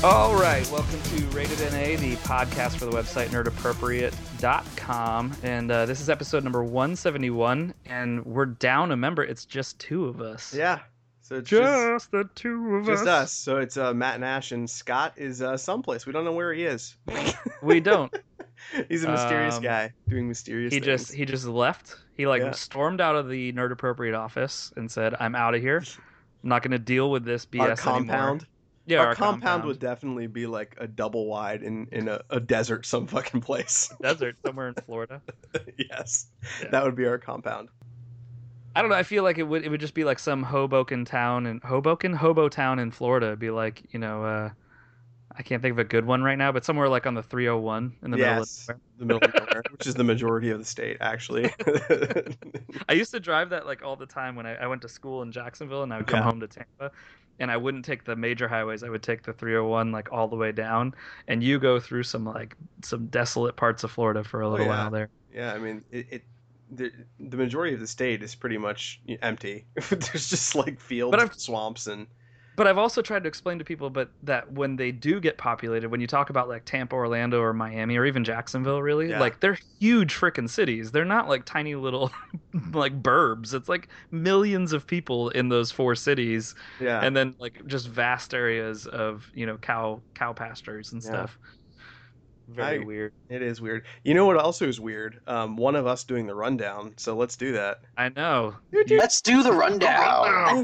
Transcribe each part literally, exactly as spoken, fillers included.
All right, welcome to Rated N A, the podcast for the website nerd appropriate dot com. And uh, this is episode number one seventy-one, and we're down a member. It's just two of us. Yeah. So it's just, just, the two of just us. us. So it's uh, Matt Nash, and Scott is uh, someplace. We don't know where he is. We don't. He's a mysterious Um, guy doing mysterious He things. just he just left. He like Yeah. stormed out of the nerd appropriate office and said, "I'm out of here. I'm not going to deal with this B S Our anymore." compound. Yeah, our, our compound, compound would definitely be like a double wide in, in a, a desert some fucking place. desert somewhere in Florida. Yes. Yeah. That would be our compound. I don't know. I feel like it would it would just be like some Hoboken town in Hoboken, Hobo town in Florida. It'd be like, you know, uh, I can't think of a good one right now, but somewhere like on the three oh one in the yes. middle of The middle of nowhere, which is the majority of the state, actually. I used to drive that like all the time when I, I went to school in Jacksonville, and I would come Yeah. home to Tampa, and I wouldn't take the major highways. I would take the three oh one like all the way down, and you go through some like some desolate parts of Florida for a little yeah. while there. Yeah, I mean, it, it the, the majority of the state is pretty much empty. There's just like fields, But I've- swamps, and But I've also tried to explain to people, but that when they do get populated, when you talk about like Tampa, Orlando, or Miami, or even Jacksonville, really, Yeah. like they're huge freaking cities. They're not like tiny little like burbs. It's like millions of people in those four cities, yeah. and then like just vast areas of you know cow cow pastures and Yeah. stuff. Very I- weird. It is weird. You know what also is weird? Um, one of us doing the rundown. So let's do that. I know. Let's do the rundown.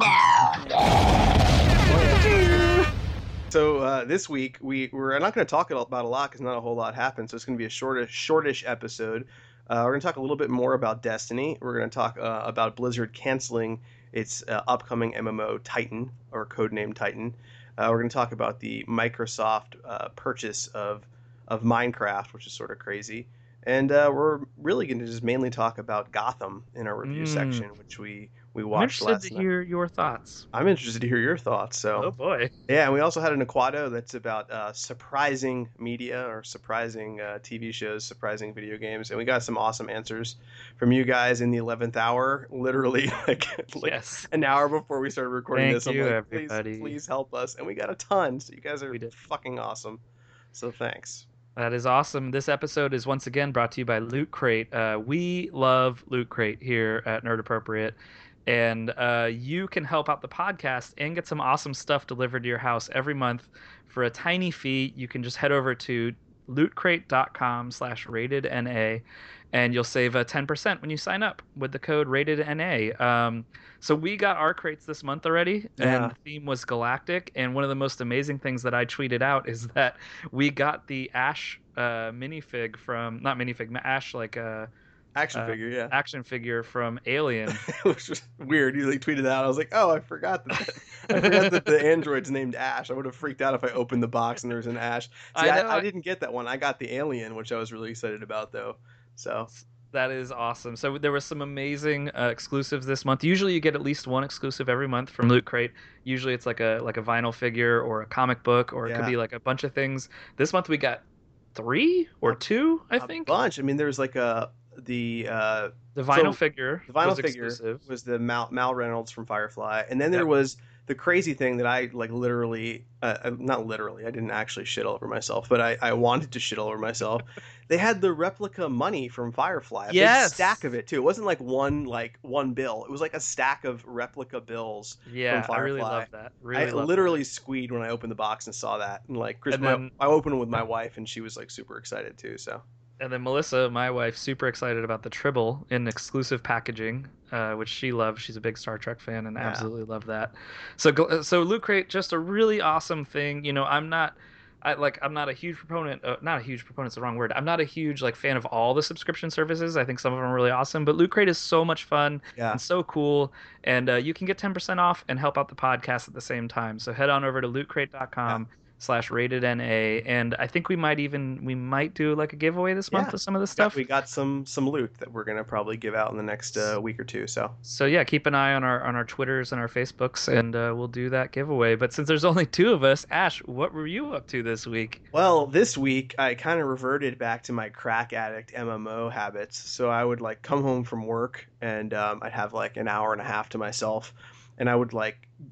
So uh, this week we we're not going to talk about a lot because not a whole lot happened. So it's going to be a shortish, shortish episode. Uh, we're going to talk a little bit more about Destiny. We're going to talk uh, about Blizzard canceling its uh, upcoming M M O Titan, or codename Titan. Uh, we're going to talk about the Microsoft uh, purchase of of Minecraft, which is sort of crazy. And uh, we're really going to just mainly talk about Gotham in our review Mm. section, which we, we I'm watched interested last to night. hear your thoughts. I'm interested to hear your thoughts. So, Oh boy. yeah, and we also had an Aquado that's about uh, surprising media or surprising uh, T V shows, surprising video games. And we got some awesome answers from you guys in the eleventh hour, literally like, like Yes. an hour before we started recording Thank this. I'm you, like, please, everybody. please help us. And we got a ton. So you guys are We did. fucking awesome. So thanks. That is awesome. This episode is once again brought to you by Loot Crate. Uh, we love Loot Crate here at Nerd Appropriate, and uh, you can help out the podcast and get some awesome stuff delivered to your house every month for a tiny fee. You can just head over to lootcrate.com slash rated NA, and you'll save a ten percent when you sign up with the code rated N A. Um, so we got our crates this month already, Yeah. and the theme was Galactic. And one of the most amazing things that I tweeted out is that we got the Ash uh, minifig from, not minifig, Ash like a Action Uh, figure, yeah. action figure from Alien. Which was weird. You like tweeted that. I was like, oh, I forgot that. I forgot that the android's named Ash. I would have freaked out if I opened the box and there was an Ash. See, I I, know. I, didn't get that one. I got the Alien, which I was really excited about, though. So That is awesome. So there were some amazing uh, exclusives this month. Usually you get at least one exclusive every month from Loot Crate. Usually it's like a like a vinyl figure or a comic book, or it could Yeah. be like a bunch of things. This month we got three or two, I a think. bunch. I mean, there was like a the uh, The vinyl So, figure the vinyl was figure exclusive. was the Mal, Mal Reynolds from Firefly, and then there Yep. was the crazy thing that I like literally, uh, uh, not literally, I didn't actually shit all over myself, but I, I wanted to shit all over myself. They had the replica money from Firefly, a Yes. big stack of it too. It wasn't like one like one bill. It was like a stack of replica bills. Yeah, from I really Firefly. love that. Really I love literally squeed when I opened the box and saw that, and like Chris, And my- then- I opened it with my wife, and she was like super excited too. So that. And then Melissa, my wife, super excited about the Tribble in exclusive packaging, uh, which she loves. She's a big Star Trek fan and Yeah. absolutely loved that. So, gl- so Loot Crate, just a really awesome thing. You know, I'm not, I like, I'm not a huge proponent. Uh, not a huge proponent's the wrong word. I'm not a huge like fan of all the subscription services. I think some of them are really awesome, but Loot Crate is so much fun yeah, and so cool. And uh, you can get ten percent off and help out the podcast at the same time. So head on over to lootcrate.com slash rated N A. And I think we might even, we might do like a giveaway this month Yeah. of some of this Got- stuff. we got some some loot that we're gonna probably give out in the next uh, week or two. So So yeah, keep an eye on our on our Twitters and our Facebooks, and uh, we'll do that giveaway. But since there's only two of us, Ash, what were you up to this week? Well, this week I kind of reverted back to my crack addict M M O habits. So I would like come home from work and um, I'd have like an hour and a half to myself, and I would like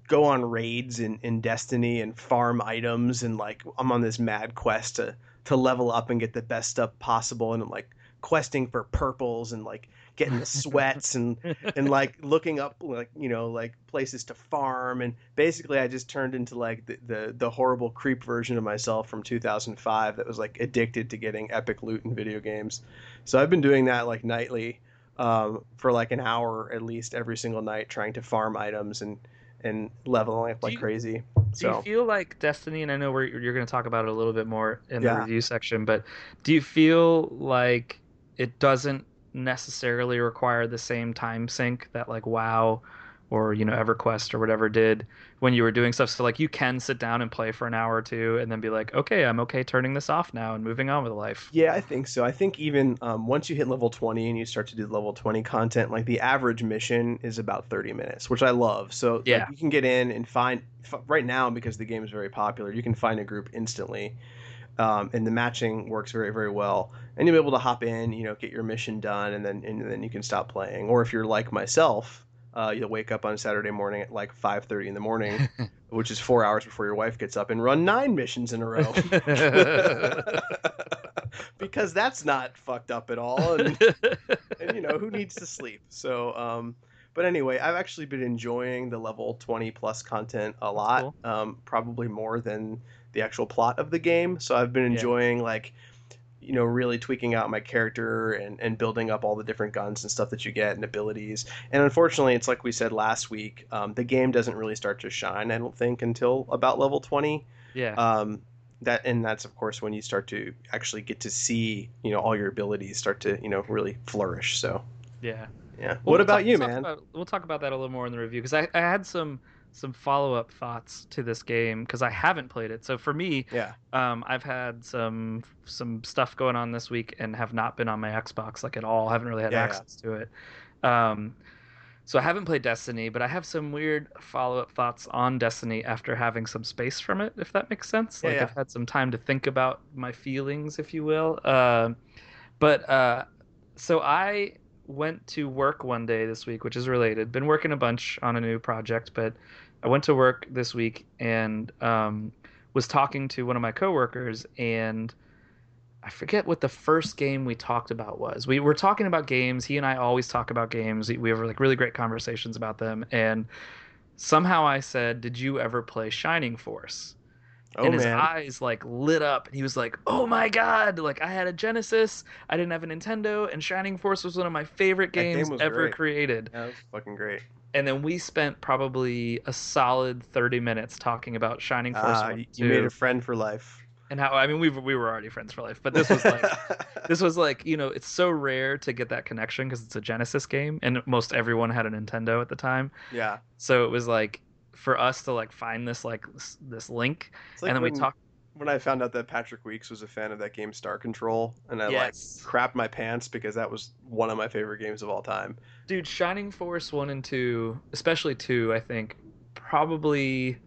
go on raids in, in Destiny and farm items, and like I'm on this mad quest to to level up and get the best stuff possible, and I'm like questing for purples and like getting the sweats and and like looking up like you know like places to farm, and basically I just turned into like the the, the horrible creep version of myself from two thousand five that was like addicted to getting epic loot in video games. So I've been doing that like nightly, um, for like an hour at least every single night, trying to farm items and and leveling up like you, crazy. Do you So feel like Destiny, and I know we're, you're going to talk about it a little bit more in the yeah. review section, but do you feel like it doesn't necessarily require the same time sink that like WoW or, you know, EverQuest or whatever did when you were doing stuff? So like you can sit down and play for an hour or two and then be like, okay, I'm okay turning this off now and moving on with life. Yeah, I think so. I think even um, once you hit level twenty and you start to do level twenty content, like the average mission is about thirty minutes, which I love. So Yeah. like you can get in and find f- right now, because the game is very popular, you can find a group instantly. Um, and the matching works very, very well. And you'll be able to hop in, you know, get your mission done, and then and then you can stop playing. Or if you're like myself, uh, you'll wake up on Saturday morning at like five thirty in the morning, which is four hours before your wife gets up, and run nine missions in a row. Because that's not fucked up at all. And, and you know, who needs to sleep? So, um, but anyway, I've actually been enjoying the level twenty plus content a lot, cool. um, probably more than the actual plot of the game. So I've been Yeah. enjoying like, you know, really tweaking out my character and, and building up all the different guns and stuff that you get and abilities. And unfortunately, it's like we said last week, um, the game doesn't really start to shine, I don't think, until about level twenty. Yeah. Um, that and that's of course when you start to actually get to see, you know, all your abilities start to, you know, really flourish. So Yeah. yeah. Well, What we'll about talk, you, talk man? About, we'll talk about that a little more in the review because I, I had some some follow up thoughts to this game because I haven't played it. So for me, Yeah. um, I've had some some stuff going on this week and have not been on my Xbox like at all. I haven't really had Yeah, yeah. access to it. Um, so I haven't played Destiny, but I have some weird follow up thoughts on Destiny after having some space from it, if that makes sense. Yeah, Like yeah. I've had some time to think about my feelings, if you will. Um, but uh, so I went to work one day this week, which is related. Been working a bunch on a new project, but I went to work this week and um, was talking to one of my coworkers, and I forget what the first game we talked about was. We were talking about games. He and I always talk about games. We have like really great conversations about them, and somehow I said, "Did you ever play Shining Force?" Oh And his man. eyes like lit up and he was like, oh my god, like I had a Genesis, I didn't have a Nintendo, and Shining Force was one of my favorite That games game was ever great. created. Yeah, that was fucking great. And then we spent probably a solid thirty minutes talking about Shining Force Ah, one you and you made two a friend for life. and how I mean we we were already friends for life, but this was like this was like, you know, it's so rare to get that connection because it's a Genesis game and most everyone had a Nintendo at the time. Yeah. So it was like for us to like find this like this, this link, It's like and then we when talked. when I found out that Patrick Weeks was a fan of that game Star Control, and I like Yes. crapped my pants because that was one of my favorite games of all time. Dude, Shining Force one and two, especially two, I think, probably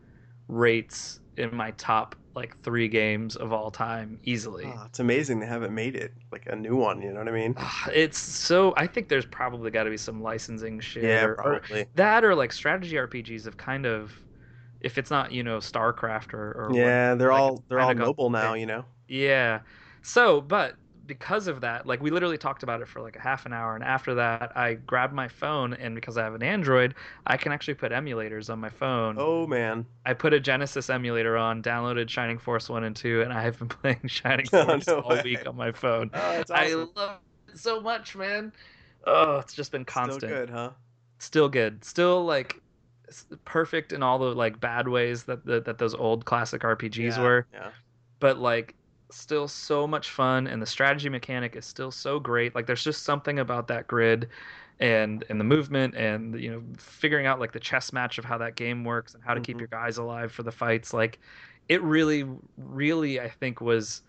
rates in my top like three games of all time easily. Oh, it's amazing they haven't made it like a new one. You know what I mean? Ah, It's so I think there's probably got to be some licensing shit Yeah, or, or probably. that or like strategy R P Gs have kind of, if it's not, you know, StarCraft or, or Yeah, they're like all it's they're all kinda gone mobile now. away. You know? Yeah. So, but because of that, like we literally talked about it for like a half an hour, and after that, I grabbed my phone, and because I have an Android, I can actually put emulators on my phone. Oh man. I put a Genesis emulator on, downloaded Shining Force one and two, and I have been playing Shining Oh, Force no all way. week on my phone. Oh, that's I awesome. love it so much, man. Oh, it's just been Still constant. good, huh? Still good. Still like s- perfect in all the like bad ways that that, that those old classic R P Gs Yeah. were, Yeah. but like still so much fun, and the strategy mechanic is still so great. Like there's just something about that grid and and the movement, and you know, figuring out like the chess match of how that game works and how to keep Mhm. your guys alive for the fights. Like it really really I think was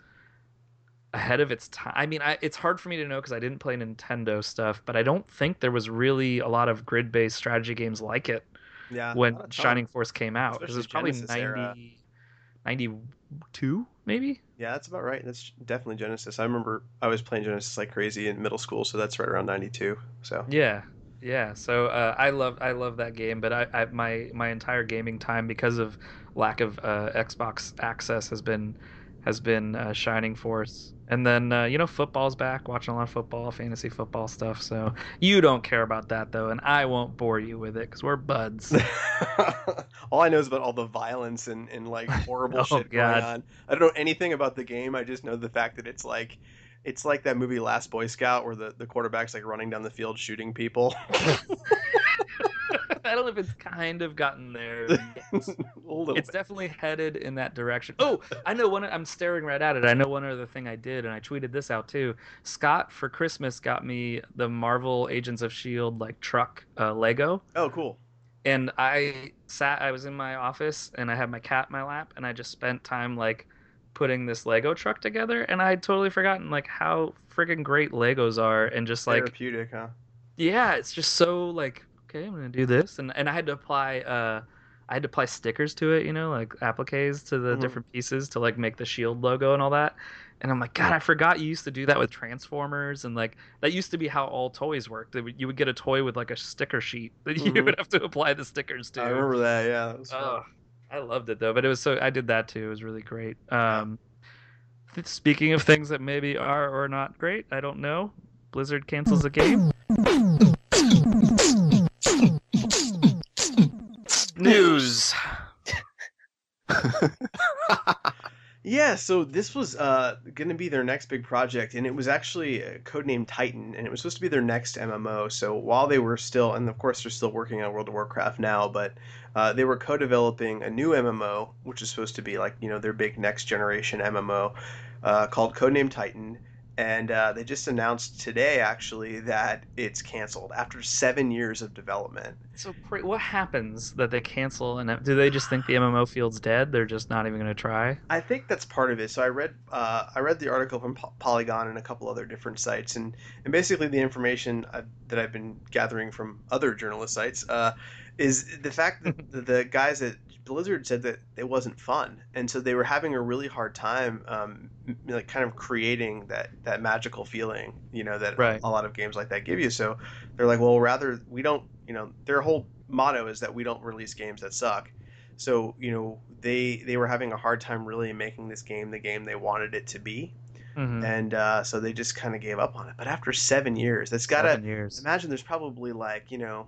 ahead of its time. I mean, I, it's hard for me to know because I didn't play Nintendo stuff, but I don't think there was really a lot of grid-based strategy games like it Yeah. when Not a ton. Shining Force came out, because it was Especially probably Genesis era. ninety, ninety-two maybe. Yeah, that's about right. That's definitely Genesis. I remember I was playing Genesis like crazy in middle school, so that's right around ninety-two. So Yeah. Yeah, so uh, I love I love that game, but I, I my my entire gaming time because of lack of uh, Xbox access has been has been uh, Shining Force, and then uh, you know football's back, watching a lot of football, fantasy football stuff. So you don't care about that though, and I won't bore you with it because we're buds. All I know is about all the violence and, and like horrible Oh shit going God. on. I don't know anything about the game. I just know the fact that it's like it's like that movie Last Boy Scout where the, the quarterback's like running down the field shooting people. I don't know if it's kind of gotten there yet. A little It's bit. definitely headed in that direction. Oh, I know one. I'm staring right at it. I know one other thing I did, and I tweeted this out too. Scott for Christmas got me the Marvel Agents of Shield like truck uh, Lego, Oh, cool. and I sat. I was in my office, and I had my cat in my lap, and I just spent time like putting this Lego truck together, and I had totally forgotten like how freaking great Legos are, and just like Therapeutic, huh? yeah, it's just so like okay, I'm gonna do this, and and I had to apply uh, I had to apply stickers to it, you know, like appliques to the Hmm. different pieces to like make the shield logo and all that. And I'm like, God, I forgot you used to do that with Transformers, and like that used to be how all toys worked. They would- You would get a toy with like a sticker sheet that you Hmm. would have to apply the stickers I to. remember that. Yeah, that was fun. Oh, I loved it though, but it was so I did that too. It was really great. Yeah. Um, th- speaking of things that maybe are or not great, I don't know. Blizzard cancels a game. News. Yeah, so this was uh, going to be their next big project, and it was actually uh, codenamed Titan, and it was supposed to be their next M M O. So while they were still, and of course they're still working on World of Warcraft now, but uh, they were co-developing a new M M O, which is supposed to be like you know their big next generation M M O, uh, called Codename Titan. And uh, they just announced today, actually, that it's canceled after seven years of development. So cra- what happens that they cancel and do they just think the M M O field's dead? They're just not even going to try? I think that's part of it. So I read uh, I read the article from Po- Polygon and a couple other different sites, and and basically the information i that I've been gathering from other journalist sites uh, is the fact that the, the guys at Blizzard said that it wasn't fun, and so they were having a really hard time, um, m- like kind of creating that that magical feeling, you know, that a, Right. a lot of games like that give you. So they're like, well, rather we don't, you know, their whole motto is that we don't release games that suck. So, you know, they they were having a hard time really making this game the game they wanted it to be, Hmm. and uh, so they just kind of gave up on it. But after seven years, that's gotta Seven years. imagine there's probably like you know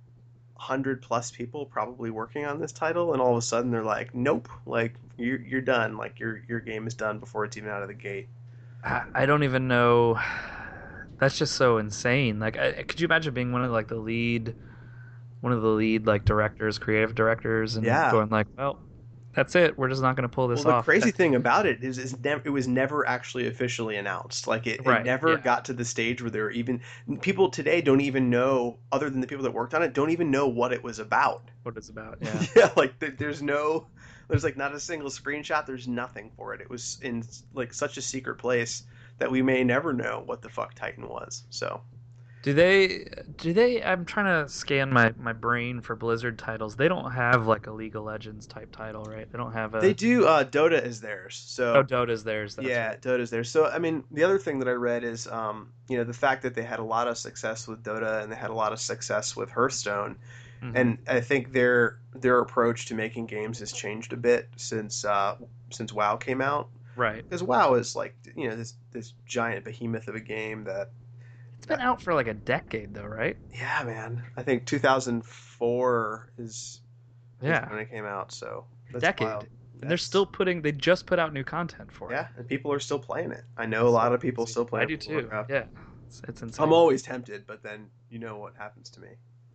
hundred plus people probably working on this title, and all of a sudden they're like, nope, like you're you're done, like your your game is done before it's even out of the gate. I, I don't even know. That's just so insane. Like, I, could you imagine being one of like the lead, one of the lead like directors, creative directors, and Yeah. going like, well, that's it. We're just not going to pull Well, this the off. crazy That- thing about it is, is never it was never actually officially announced. Like it, it right. never Yeah. got to the stage where there were even people today don't even know, other than the people that worked on it, don't even know what it was about. What it's about. Yeah. Yeah, like there, there's no, there's like not a single screenshot. There's nothing for it. It was in like such a secret place that we may never know what the fuck Titan was. So Do they? Do they? I'm trying to scan my my brain for Blizzard titles. They don't have like a League of Legends type title, right? They don't have they a. do. Uh, Dota is theirs. Oh, So Dota's theirs. That's yeah, right. Dota's there. So I mean, the other thing that I read is, um, you know, the fact that they had a lot of success with Dota and they had a lot of success with Hearthstone, Hmm. and I think their their approach to making games has changed a bit since uh, since WoW came out. Right. Because WoW is like you know this this giant behemoth of a game that, It's been out for like a decade though, right? yeah, man. I think two thousand four is is Yeah, when it came out. So a that's decade. wild. And they're That's still putting. They just put out new content for it. yeah, and people are still playing it. I know a So lot of people crazy. still play I do World of too. Warcraft. Yeah, it's, it's insane. I'm always tempted, but then you know what happens to me.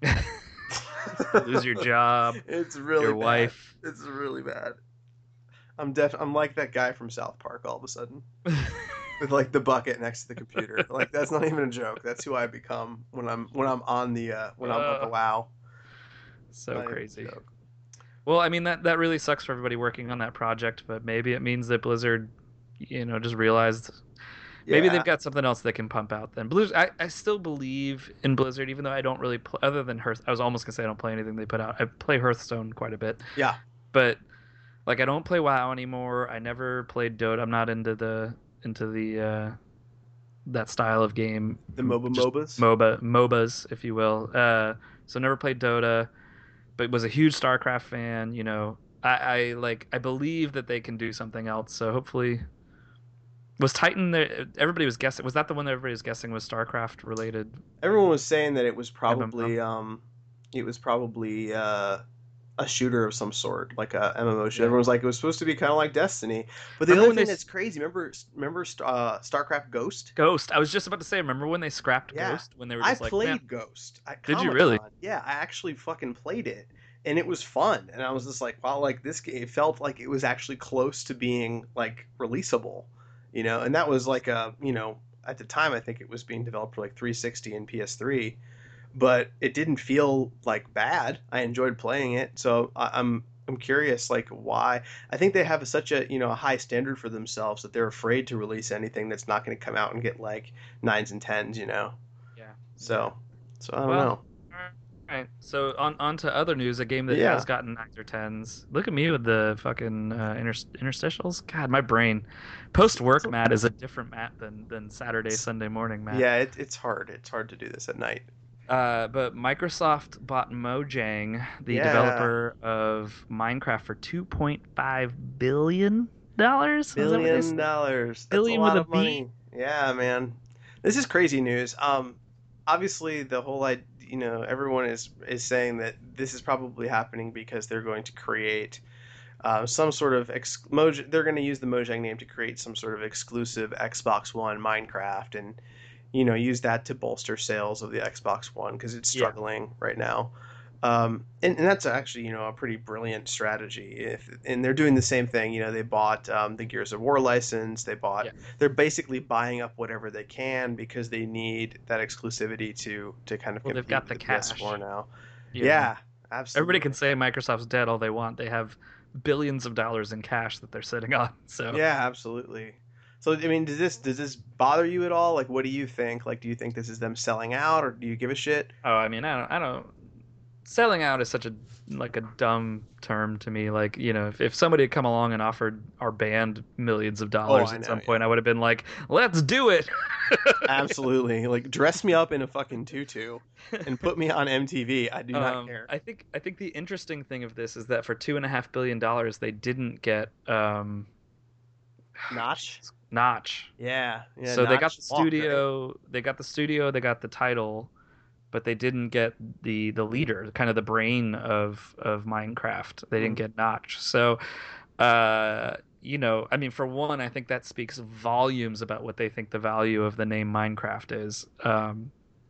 Lose your job, It's really your bad. wife. It's really bad. I'm def. I'm like that guy from South Park all of a sudden with like the bucket next to the computer. Like that's not even a joke. That's who I become when I'm when I'm on the uh, when I'm on the Uh, WoW. so Not even a crazy. joke. Well, I mean that that really sucks for everybody working on that project, but maybe it means that Blizzard, you know, just realized maybe Yeah. they've got something else they can pump out. Then Blizzard, I, I still believe in Blizzard, even though I don't really play other than Hearth. I was almost gonna say I don't play anything they put out. I play Hearthstone quite a bit, Yeah. but like I don't play WoW anymore. I never played Dota. I'm not into the into the uh, that style of game. The MOBA Just MOBAs. MOBA MOBAs, if you will. Uh, so never played Dota, but was a huge StarCraft fan. You know, I, I like I believe that they can do something else. So hopefully, was Titan there? Everybody was guessing. Was that the one that everybody was guessing was StarCraft related? Everyone was saying that it was M M O? probably um, it was probably uh, a shooter of some sort, like a M M O shooter. Yeah. Everyone was like, it was supposed to be kind of like Destiny. But the Remember other when thing they that's crazy, remember, remember uh, StarCraft Ghost? Ghost. I was just about to say. Remember when they scrapped Yeah. Ghost? When they were I just like, played "Man, Ghost. At Did you really? Comic-Con. Yeah, I actually fucking played it, and it was fun. And I was just like, wow, like this game, it felt like it was actually close to being like releasable, you know. And that was like a, you know, at the time I think it was being developed for like three sixty and P S three, but it didn't feel like bad. I enjoyed playing it, so I, I'm I'm curious like why. I think they have such a, you know, a high standard for themselves that they're afraid to release anything that's not going to come out and get like nines and tens, you know. yeah." So, so I don't Well, know. all right. So on on to other news. A game that Yeah. has gotten nines or tens. Look at me with the fucking uh, inter- interstitials. God, my brain. Post work Matt is a different Matt than than Saturday Sunday morning Matt. Yeah, it, it's hard. It's hard to do this at night. Uh, but Microsoft bought Mojang, the Yeah. developer of Minecraft, for two point five billion dollars. Billion dollars. That's Billion a with lot a of money. Yeah, man. This is crazy news. Um, obviously the whole I, you know, everyone is is saying that this is probably happening because they're going to create uh, some sort of ex- Moj- they're going to use the Mojang name to create some sort of exclusive Xbox One Minecraft, and you know, use that to bolster sales of the Xbox One because it's Yeah. struggling right now. Um, and, and that's actually, you know, a pretty brilliant strategy. If and they're doing the same thing. You know, they bought um, the Gears of War license. They bought. Yeah. They're basically buying up whatever they can because they need that exclusivity to to kind of Well, they've compete got with the the P S cash. four now. You know, Yeah, absolutely. everybody can say Microsoft's dead all they want. They have billions of dollars in cash that they're sitting on. So Yeah, absolutely. So I mean, does this does this bother you at all? Like, what do you think? Like, do you think this is them selling out, or do you give a shit? Oh, I mean, I don't, I don't. Selling out is such a like a dumb term to me. Like, you know, if, if somebody had come along and offered our band millions of dollars I at know, some yeah. point, I would have been like, "Let's do it." Absolutely. Like, dress me up in a fucking tutu and put me on M T V. I do not Um, care. I think I think the interesting thing of this is that for two and a half billion dollars, they didn't get um, Notch. Notch. Yeah. Yeah. So they got Notch the walked, right? studio, they got the studio, they got the title, but they didn't get the the leader, kind of the brain of of Minecraft. They didn't Mm. get Notch. So, uh, you know, I mean, for one, I think that speaks volumes about what they think the value of the name Minecraft is. Um,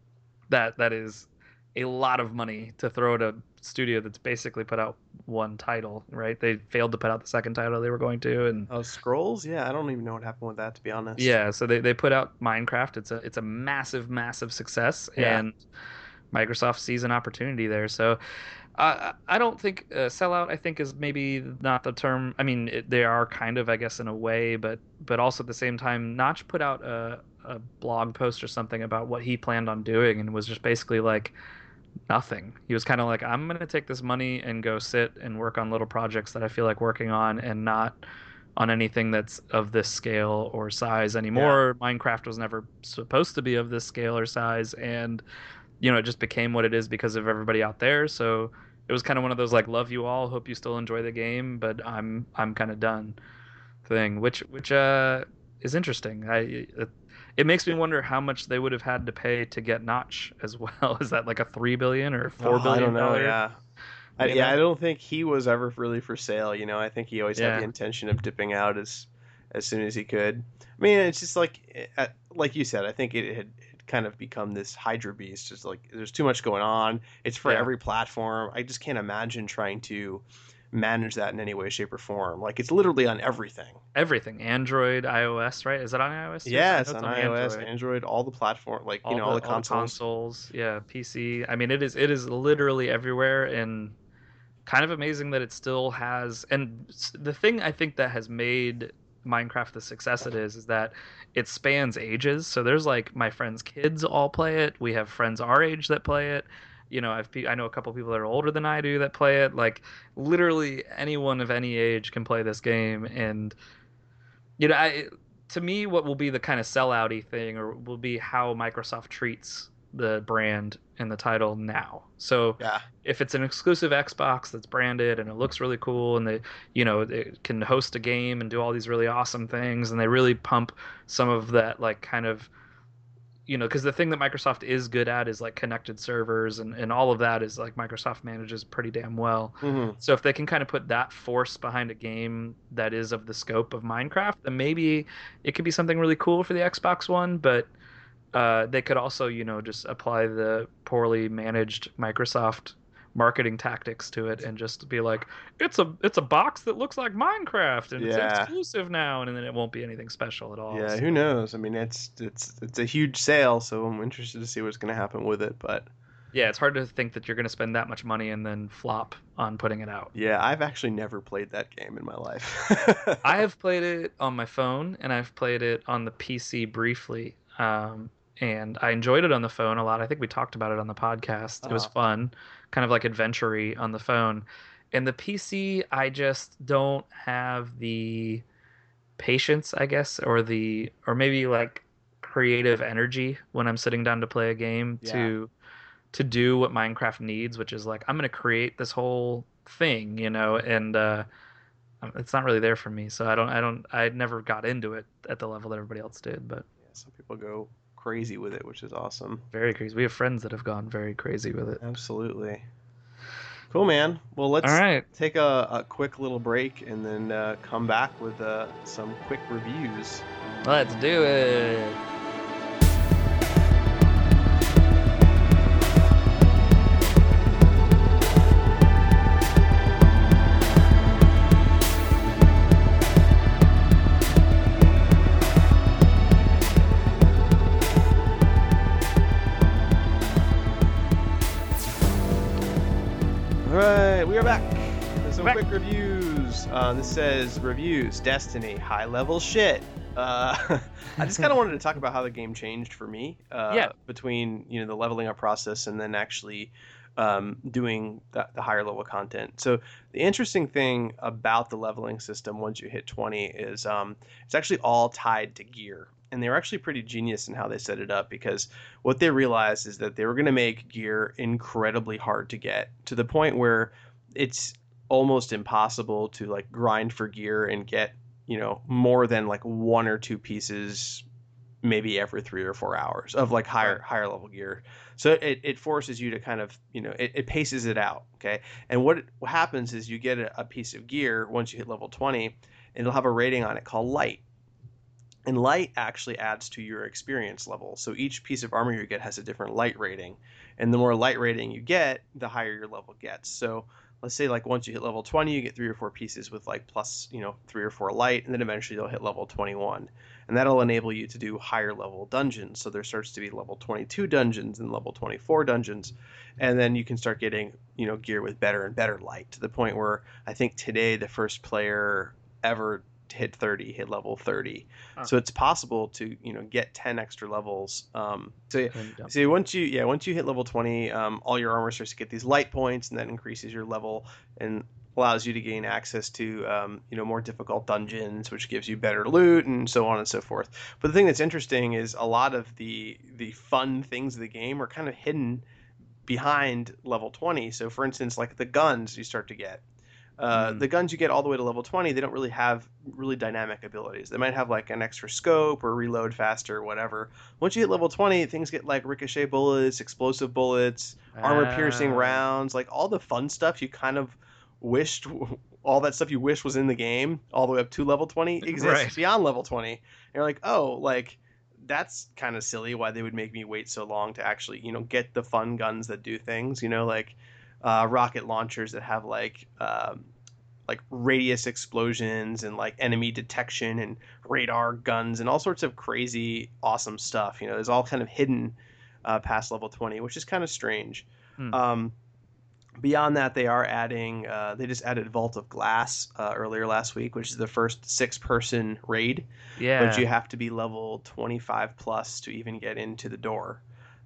that that is a lot of money to throw at a studio that's basically put out one title, right? They failed to put out the second title they were going to, and Oh, Scrolls? Yeah, I don't even know what happened with that, to be honest. yeah, so they, they put out Minecraft. It's a it's a massive massive success, Yeah. and Microsoft sees an opportunity there. So uh, I don't think uh, sellout. I think is maybe not the term. I mean, it, they are kind of, I guess, in a way, but but also at the same time, Notch put out a a blog post or something about what he planned on doing, and was just basically like nothing. He was kind of like, I'm gonna take this money and go sit and work on little projects that I feel like working on, and not on anything that's of this scale or size anymore. Minecraft was never supposed to be of this scale or size, and you know, it just became what it is because of everybody out there. So it was kind of one of those like, love you all, hope you still enjoy the game, but I'm I'm kind of done thing, which which uh is interesting. I it, it makes me wonder how much they would have had to pay to get Notch as well. Is that like a three billion or four Oh, I billion don't know. dollar? Yeah. I, You yeah, know? I don't think he was ever really for sale. You know, I think he always had Yeah. the intention of dipping out as as soon as he could. I mean, it's just like uh, like you said. I think it had it kind of become this Hydra beast. Just like there's too much going on. It's for Yeah. every platform. I just can't imagine trying to manage that in any way, shape, or form. Like it's literally on everything. Everything, Android, iOS, right? Is it on iOS too? Yeah, I it's know on iOS, Android, all the platform, like you all know, the all the all the consoles. consoles, yeah, P C. I mean, it is it is literally everywhere, and kind of amazing that it still has. And s- the thing I think that has made Minecraft the success it is is that it spans ages. So there's like my friends' kids all play it. We have friends our age that play it. You know, I've pe- I know a couple people that are older than I do that play it. Like literally anyone of any age can play this game, and you know, I to me, what will be the kind of sellouty thing, or will be how Microsoft treats the brand and the title now. So Yeah. if it's an exclusive Xbox that's branded and it looks really cool, and they, you know, it can host a game and do all these really awesome things, and they really pump some of that, like, kind of, you know, because the thing that Microsoft is good at is like connected servers, and, and all of that is like Microsoft manages pretty damn well. Mm-hmm. So if they can kind of put that force behind a game that is of the scope of Minecraft, then maybe it could be something really cool for the Xbox One. But uh, they could also, you know, just apply the poorly managed Microsoft marketing tactics to it and just be like, it's a it's a box that looks like Minecraft and it's Yeah. exclusive now, and then it won't be anything special at all. Yeah, So- who knows? I mean, it's it's it's a huge sale, so I'm interested to see what's going to happen with it. But Yeah, it's hard to think that you're going to spend that much money and then flop on putting it out. yeah, I've actually never played that game in my life. I have played it on my phone and I've played it on the P C briefly. Um, and I enjoyed it on the phone a lot. I think we talked about it on the podcast. It was Uh-huh. fun, kind of like adventure-y on the phone. And the P C, I just don't have the patience, I guess, or the or maybe like creative energy when I'm sitting down to play a game Yeah. to to do what Minecraft needs, which is like, I'm going to create this whole thing, you know, and uh um, it's not really there for me. So I don't I don't I never got into it at the level that everybody else did, but Yeah, some people go crazy with it, which is awesome. very crazy. We have friends that have gone very crazy with it. Absolutely. Cool, man. Well, let's All right. take a, a quick little break and then uh, come back with uh, some quick reviews. Let's do it. All right, we are back with some Back. quick reviews. Uh, this says reviews Destiny high level shit. Uh, I just kind of wanted to talk about how the game changed for me. Uh, Yeah. Between you know the leveling up process and then actually um, doing the, the higher level content. So the interesting thing about the leveling system once you hit twenty is um, it's actually all tied to gear. And they were actually pretty genius in how they set it up, because what they realized is that they were going to make gear incredibly hard to get, to the point where it's almost impossible to like grind for gear and get, you know, more than like one or two pieces maybe every three or four hours of like higher Right. higher level gear. So it, it forces you to kind of, you know, it, it paces it out. Okay. And what, it, what happens is you get a, a piece of gear once you hit level twenty, and it'll have a rating on it called light. And light actually adds to your experience level. So each piece of armor you get has a different light rating. And the more light rating you get, the higher your level gets. So let's say like once you hit level twenty, you get three or four pieces with like plus, you know, three or four light, and then eventually you'll hit level twenty-one. And that'll enable you to do higher level dungeons. So there starts to be level twenty-two dungeons and level twenty-four dungeons. And then you can start getting, you know, gear with better and better light, to the point where I think today the first player ever hit thirty hit level thirty. Huh. So it's possible to, you know, get ten extra levels. Um, so yeah, And, um, so once you yeah once you hit level twenty, um, all your armor starts to get these light points, and that increases your level and allows you to gain access to um, you know more difficult dungeons, which gives you better loot and so on and so forth. But the thing that's interesting is a lot of the the fun things of the game are kind of hidden behind level twenty. So for instance, like the guns you start to get. Uh, Mm. The guns you get all the way to level twenty, they don't really have really dynamic abilities. They might have like an extra scope or reload faster or whatever. Once you hit level twenty, things get like ricochet bullets, explosive bullets, armor piercing Ah. rounds, like all the fun stuff you kind of wished, all that stuff you wish was in the game all the way up to level twenty exists Right. beyond level twenty. And you're like, oh, like that's kind of silly why they would make me wait so long to actually, you know, get the fun guns that do things, you know, like uh, rocket launchers that have like um, like radius explosions and like enemy detection and radar guns and all sorts of crazy awesome stuff. You know, it's all kind of hidden uh, past level twenty, which is kind of strange. Hmm. Um, beyond that, they are adding. Uh, they just added Vault of Glass uh, earlier last week, which is the first six-person raid. Yeah. But you have to be level twenty-five plus to even get into the door.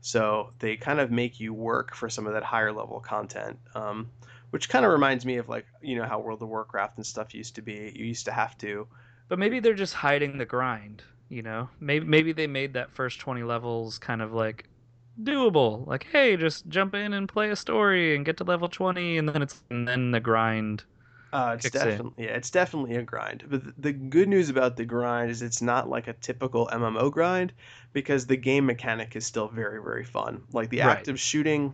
So they kind of make you work for some of that higher level content, um, which kind of reminds me of like, you know, how World of Warcraft and stuff used to be. You used to have to But maybe they're just hiding the grind, you know? Maybe maybe they made that first twenty levels kind of like doable. Like, hey, just jump in and play a story and get to level twenty and then it's and then the grind Uh, it's kicks in. definitely yeah, it's definitely a grind. But th- the good news about the grind is it's not like a typical M M O grind because the game mechanic is still very very fun. Like the Right. active shooting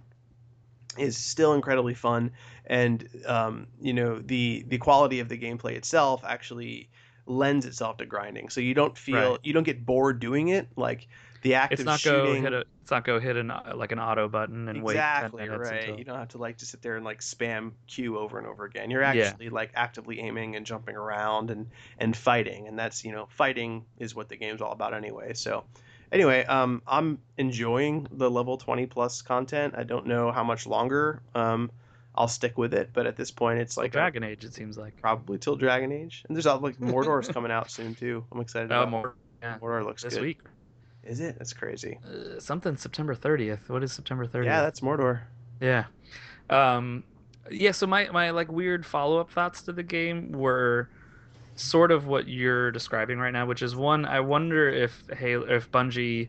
is still incredibly fun, and um, you know the the quality of the gameplay itself actually lends itself to grinding. So you don't feel Right. you don't get bored doing it. Like the It's active not go hit shooting. a it's not go hit an uh, like an auto button and wait ten Exactly, minutes right. until You don't have to like to sit there and like spam Q over and over again. You're Yeah. actually like actively aiming and jumping around and and fighting, and that's, you know, fighting is what the game's all about anyway. So, anyway, um I'm enjoying the level twenty plus content. I don't know how much longer um I'll stick with it, but at this point it's Till like a Dragon Age it seems like. probably till Dragon Age. And there's uh, like Mordor's coming out soon too. I'm excited Oh, about more yeah. Mordor looks This good. week. Is it? That's crazy. Uh, something September thirtieth. What is September Yeah, thirtieth? that's Mordor. Yeah. Um, yeah, so my my like weird follow-up thoughts to the game were sort of what you're describing right now, which is one, I wonder if Halo, if Bungie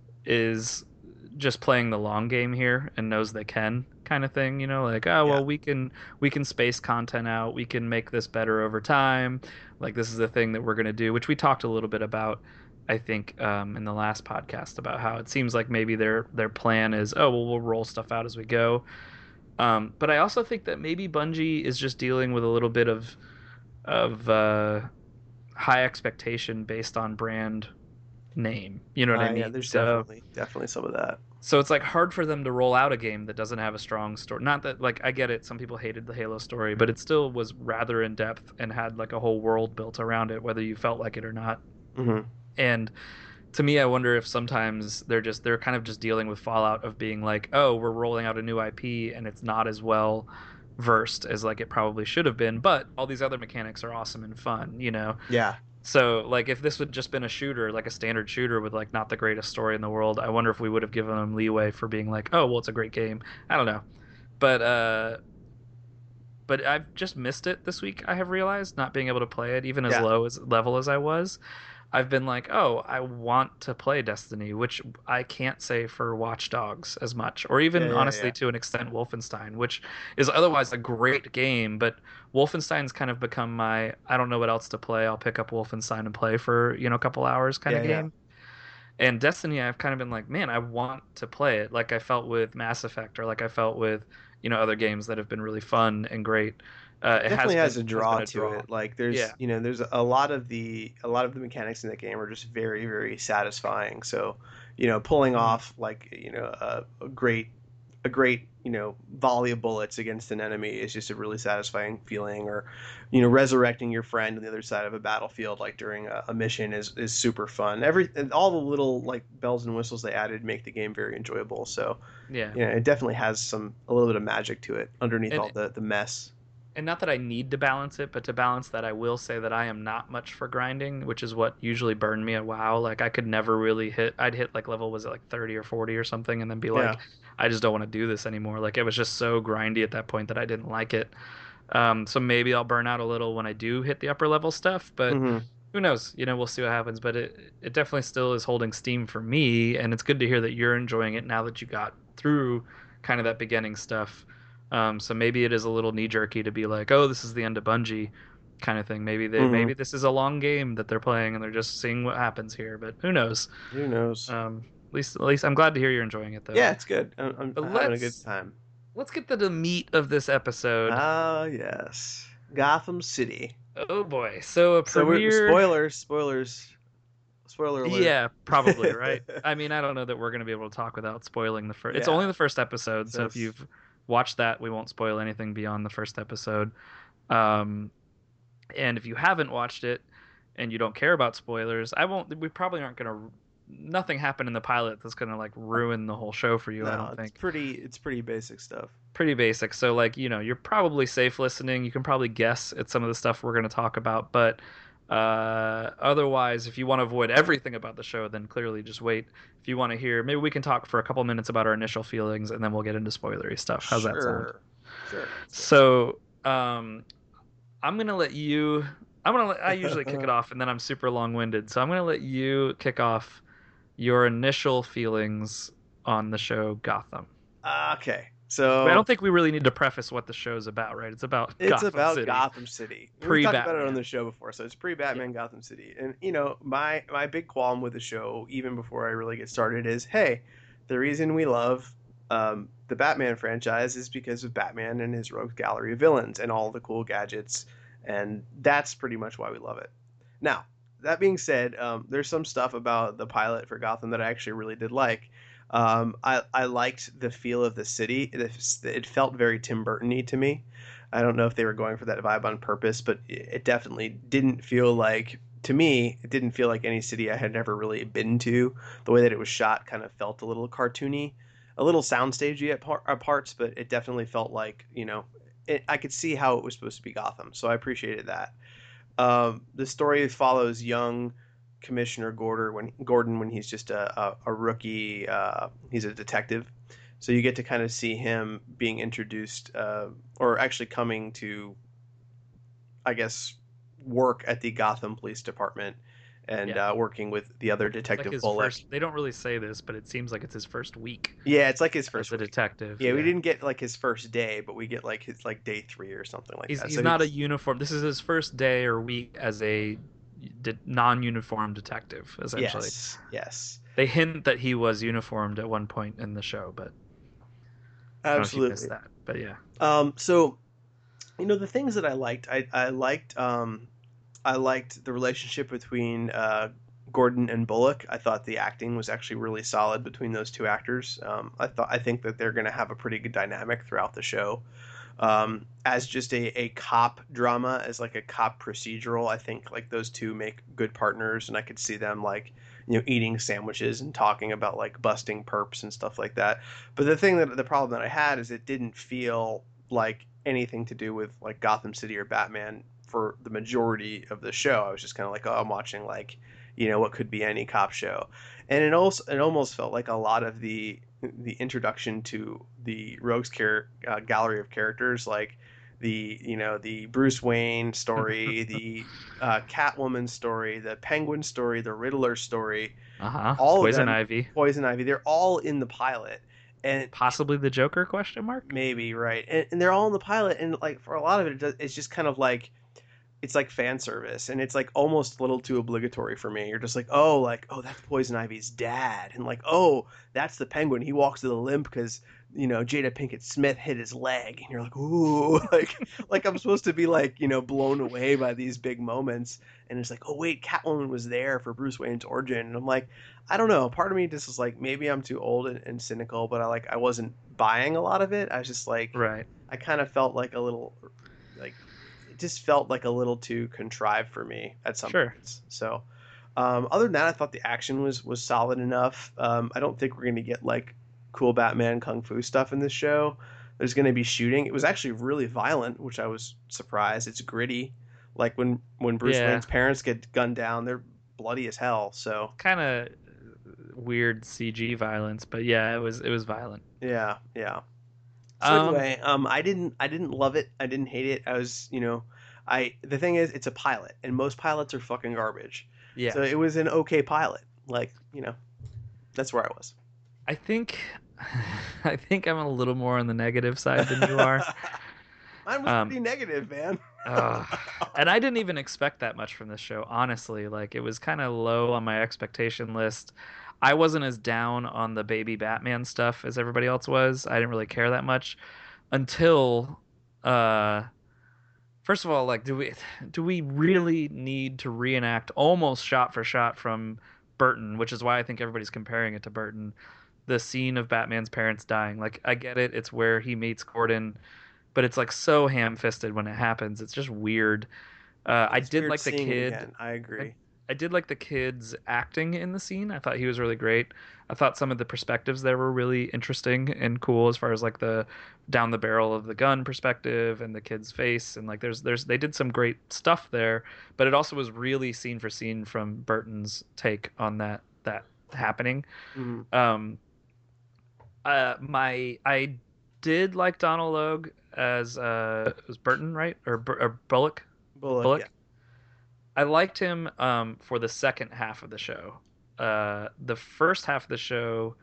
is just playing the long game here and knows they can kind of thing, you know, like, oh Yeah. well we can we can space content out, we can make this better over time. Like this is the thing that we're gonna do, which we talked a little bit about, I think, um, in the last podcast about how it seems like maybe their their plan is, oh well we'll roll stuff out as we go. Um, but I also think that maybe Bungie is just dealing with a little bit of of uh, high expectation based on brand name. You know what Uh, I yeah, mean? there's So definitely definitely some of that. so it's like hard for them to roll out a game that doesn't have a strong story. Not that like I get it, some people hated the Halo story, but it still was rather in depth and had like a whole world built around it, whether you felt like it or not. Hmm. And to me, I wonder if sometimes they're just they're kind of just dealing with fallout of being like, oh, we're rolling out a new I P and it's not as well versed as like it probably should have been, but all these other mechanics are awesome and fun, you know. Yeah. So like if this would just been a shooter, like a standard shooter with like not the greatest story in the world, I wonder if we would have given them leeway for being like, oh, well, it's a great game. I don't know, but uh, but I've just missed it this week. I have realized not being able to play it, even as Yeah. low as level as I was. I've been like, oh, I want to play Destiny, which I can't say for Watch Dogs as much, or Yeah. even Yeah. honestly Yeah. to an extent Wolfenstein, which is otherwise a great game, but Wolfenstein's kind of become my I don't know what else to play. I'll pick up Wolfenstein and play for, you know, a couple hours kind Yeah. of Yeah. game. And Destiny, I've kind of been like, man, I want to play it, like I felt with Mass Effect, or like I felt with, you know, other games that have been really fun and great. Uh, It it has definitely has been a has been draw a to draw. it. Like there's, Yeah. you know, there's a lot of the a lot of the mechanics in the game are just very very satisfying. So, you know, pulling Mhm. off like, you know, a, a great a great, you know, volley of bullets against an enemy is just a really satisfying feeling. Or, you know, resurrecting your friend on the other side of a battlefield like during a, a mission is is super fun. Every and all the little like bells and whistles they added make the game very enjoyable. So, Yeah. you know, it definitely has some a little bit of magic to it underneath all And the the mess. and not that I need to balance it, but to balance that, I will say that I am not much for grinding, which is what usually burned me at WoW. Like I could never really hit. I'd hit like level was it like thirty or forty or something, and then be Yeah. like, I just don't want to do this anymore. Like it was just so grindy at that point that I didn't like it. Um, so maybe I'll burn out a little when I do hit the upper level stuff, but Hmm. who knows? You know, we'll see what happens. But it it definitely still is holding steam for me, and it's good to hear that you're enjoying it now that you got through kind of that beginning stuff. Um, so maybe it is a little knee jerky to be like, oh, this is the end of Bungie, kind of thing. Maybe they Hmm. maybe this is a long game that they're playing and they're just seeing what happens here. But who knows? Who knows? Um, at least at least I'm glad to hear you're enjoying it though. Yeah, it's good. I'm, I'm But having a good let's time. let's get to the meat of this episode. Ah, yes. Gotham City. Oh boy! So a So we're premiere. spoilers, spoilers, spoiler alert. Yeah, probably, right? I mean, I don't know that we're going to be able to talk without spoiling the first. It's Yeah. only the first episode, so if That's- you've watched that, we won't spoil anything beyond the first episode. Um, and if you haven't watched it and you don't care about spoilers, I won't. We probably aren't going to. Nothing happened in the pilot that's going to like ruin the whole show for you. I No, don't it's think. pretty. It's pretty basic stuff. Pretty basic. So like, you know, you're probably safe listening. You can probably guess at some of the stuff we're going to talk about, but uh otherwise, if you want to avoid everything about the show, then clearly just wait. If you want to hear, maybe we can talk for a couple minutes about our initial feelings and then we'll get into spoilery stuff. How's that sound? Sure. Sure. So, um I'm going to let you I'm gonna. Let, I usually kick it off, and then I'm super long-winded, so I'm gonna let you kick off your initial feelings on the show Gotham. Okay, I so don't think we really need to preface what the show's about, right? It's about it's Gotham about City, Gotham City. We've talked about it on pre-Batman. the show before, so it's Yeah. pre-Batman Gotham City. And you know, my my big qualm with the show, even before I really get started, is hey, the reason we love um, the Batman franchise is because of Batman and his rogues gallery of villains and all the cool gadgets, and that's pretty much why we love it. Now, that being said, um, there's some stuff about the pilot for Gotham that I actually really did like. Um, I I liked the feel of the city. It, it felt very Tim Burton-y to me. I don't know if they were going for that vibe on purpose, but it definitely didn't feel like, to me, it didn't feel like any city I had ever really been to. The way that it was shot kind of felt a little cartoony, a little soundstagey at, par- at parts, but it definitely felt like, you know, it, I could see how it was supposed to be Gotham, so I appreciated that. Um, the story follows young Commissioner Gordon when Gordon when he's just a, a, a rookie. Uh, he's a detective, so you get to kind of see him being introduced, uh, or actually coming to, I guess, work at the Gotham Police Department and Yeah. uh, working with the other It's like detective his Bullock. first. They don't really say this, but it seems like it's his first week Yeah, it's like his as first a week. detective. Yeah, we Yeah. didn't get like his first day, but we get like his like day three or something like He's that. he's So not a he's uniform. This is his first day or week as a de- non-uniform detective. Essentially, yes, yes, they hint that he was uniformed at one point in the show, but I don't know if you missed absolutely. that. But yeah, Um, so you know the things that I liked, I I liked um I liked the relationship between uh, Gordon and Bullock. I thought the acting was actually really solid between those two actors. Um, I thought I think that they're going to have a pretty good dynamic throughout the show. Um, as just a, a cop drama, as like a cop procedural, I think like those two make good partners, and I could see them like you know eating sandwiches and talking about like busting perps and stuff like that. But the thing that the problem that I had is it didn't feel like anything to do with like Gotham City or Batman for the majority of the show. I was just kind of like, oh, I'm watching like you know what could be any cop show, and it also it almost felt like a lot of the the introduction to the Rogues Char- uh, gallery of characters, like the you know the Bruce Wayne story, the uh, Catwoman story, the Penguin story, the Riddler story, uh huh. all of Poison them, Ivy, Poison Ivy, they're all in the pilot, and possibly the Joker? Question mark. maybe right, and, and they're all in the pilot, and like for a lot of it, it does, it's just kind of like it's like fan service, and it's like almost a little too obligatory for me. You're just like, oh, like oh, that's Poison Ivy's dad, and like oh, that's the Penguin. He walks to the limp because you know Jada Pinkett Smith hit his leg, and you're like, ooh, like like I'm supposed to be like you know blown away by these big moments, and it's like, oh wait, Catwoman was there for Bruce Wayne's origin, and I'm like, I don't know. Part of me just is like, maybe I'm too old and, and cynical, but I like I wasn't buying a lot of it. I was just like, Right. I kind of felt like a little like it just felt like a little too contrived for me at some Sure. points. So, um, other than that, I thought the action was was solid enough. Um, I don't think we're going to get like cool Batman kung fu stuff in this show. There's going to be shooting. It was actually really violent, which I was surprised. It's gritty, like when when Bruce Yeah. Wayne's parents get gunned down, they're bloody as hell. So Kind of weird C G violence, but yeah, it was it was violent. yeah, yeah. So Um. anyway, um, I didn't I didn't love it. I didn't hate it. I was you know, I the thing is, it's a pilot, and most pilots are fucking garbage. Yeah. So it was an okay pilot. Like you know, that's where I was. I think I think I'm a little more on the negative side than you are. Mine was Um, pretty negative, man. uh, and I didn't even expect that much from this show, honestly. Like it was kind of low on my expectation list. I wasn't as down on the baby Batman stuff as everybody else was. I didn't really care that much until uh first of all, like do we do we really need to reenact almost shot for shot from Burton, which is why I think everybody's comparing it to Burton, the scene of Batman's parents dying. Like I get it, it's where he meets Gordon, but it's like so ham-fisted when it happens. It's just weird. Uh, I It's did weird like the seeing it kid. again. I I, agree. I did like the kid's acting in the scene. I thought he was really great. I thought some of the perspectives there were really interesting and cool as far as like the down the barrel of the gun perspective and the kid's face and like there's there's they did some great stuff there, but it also was really scene for scene from Burton's take on that that happening. Mhm. Um uh my I did like Donald Logue as uh as Burton, right? Or, Bur- or Bullock? Bullock, yeah. Bullock? I liked him um, for the second half of the show. Uh, the first half of the show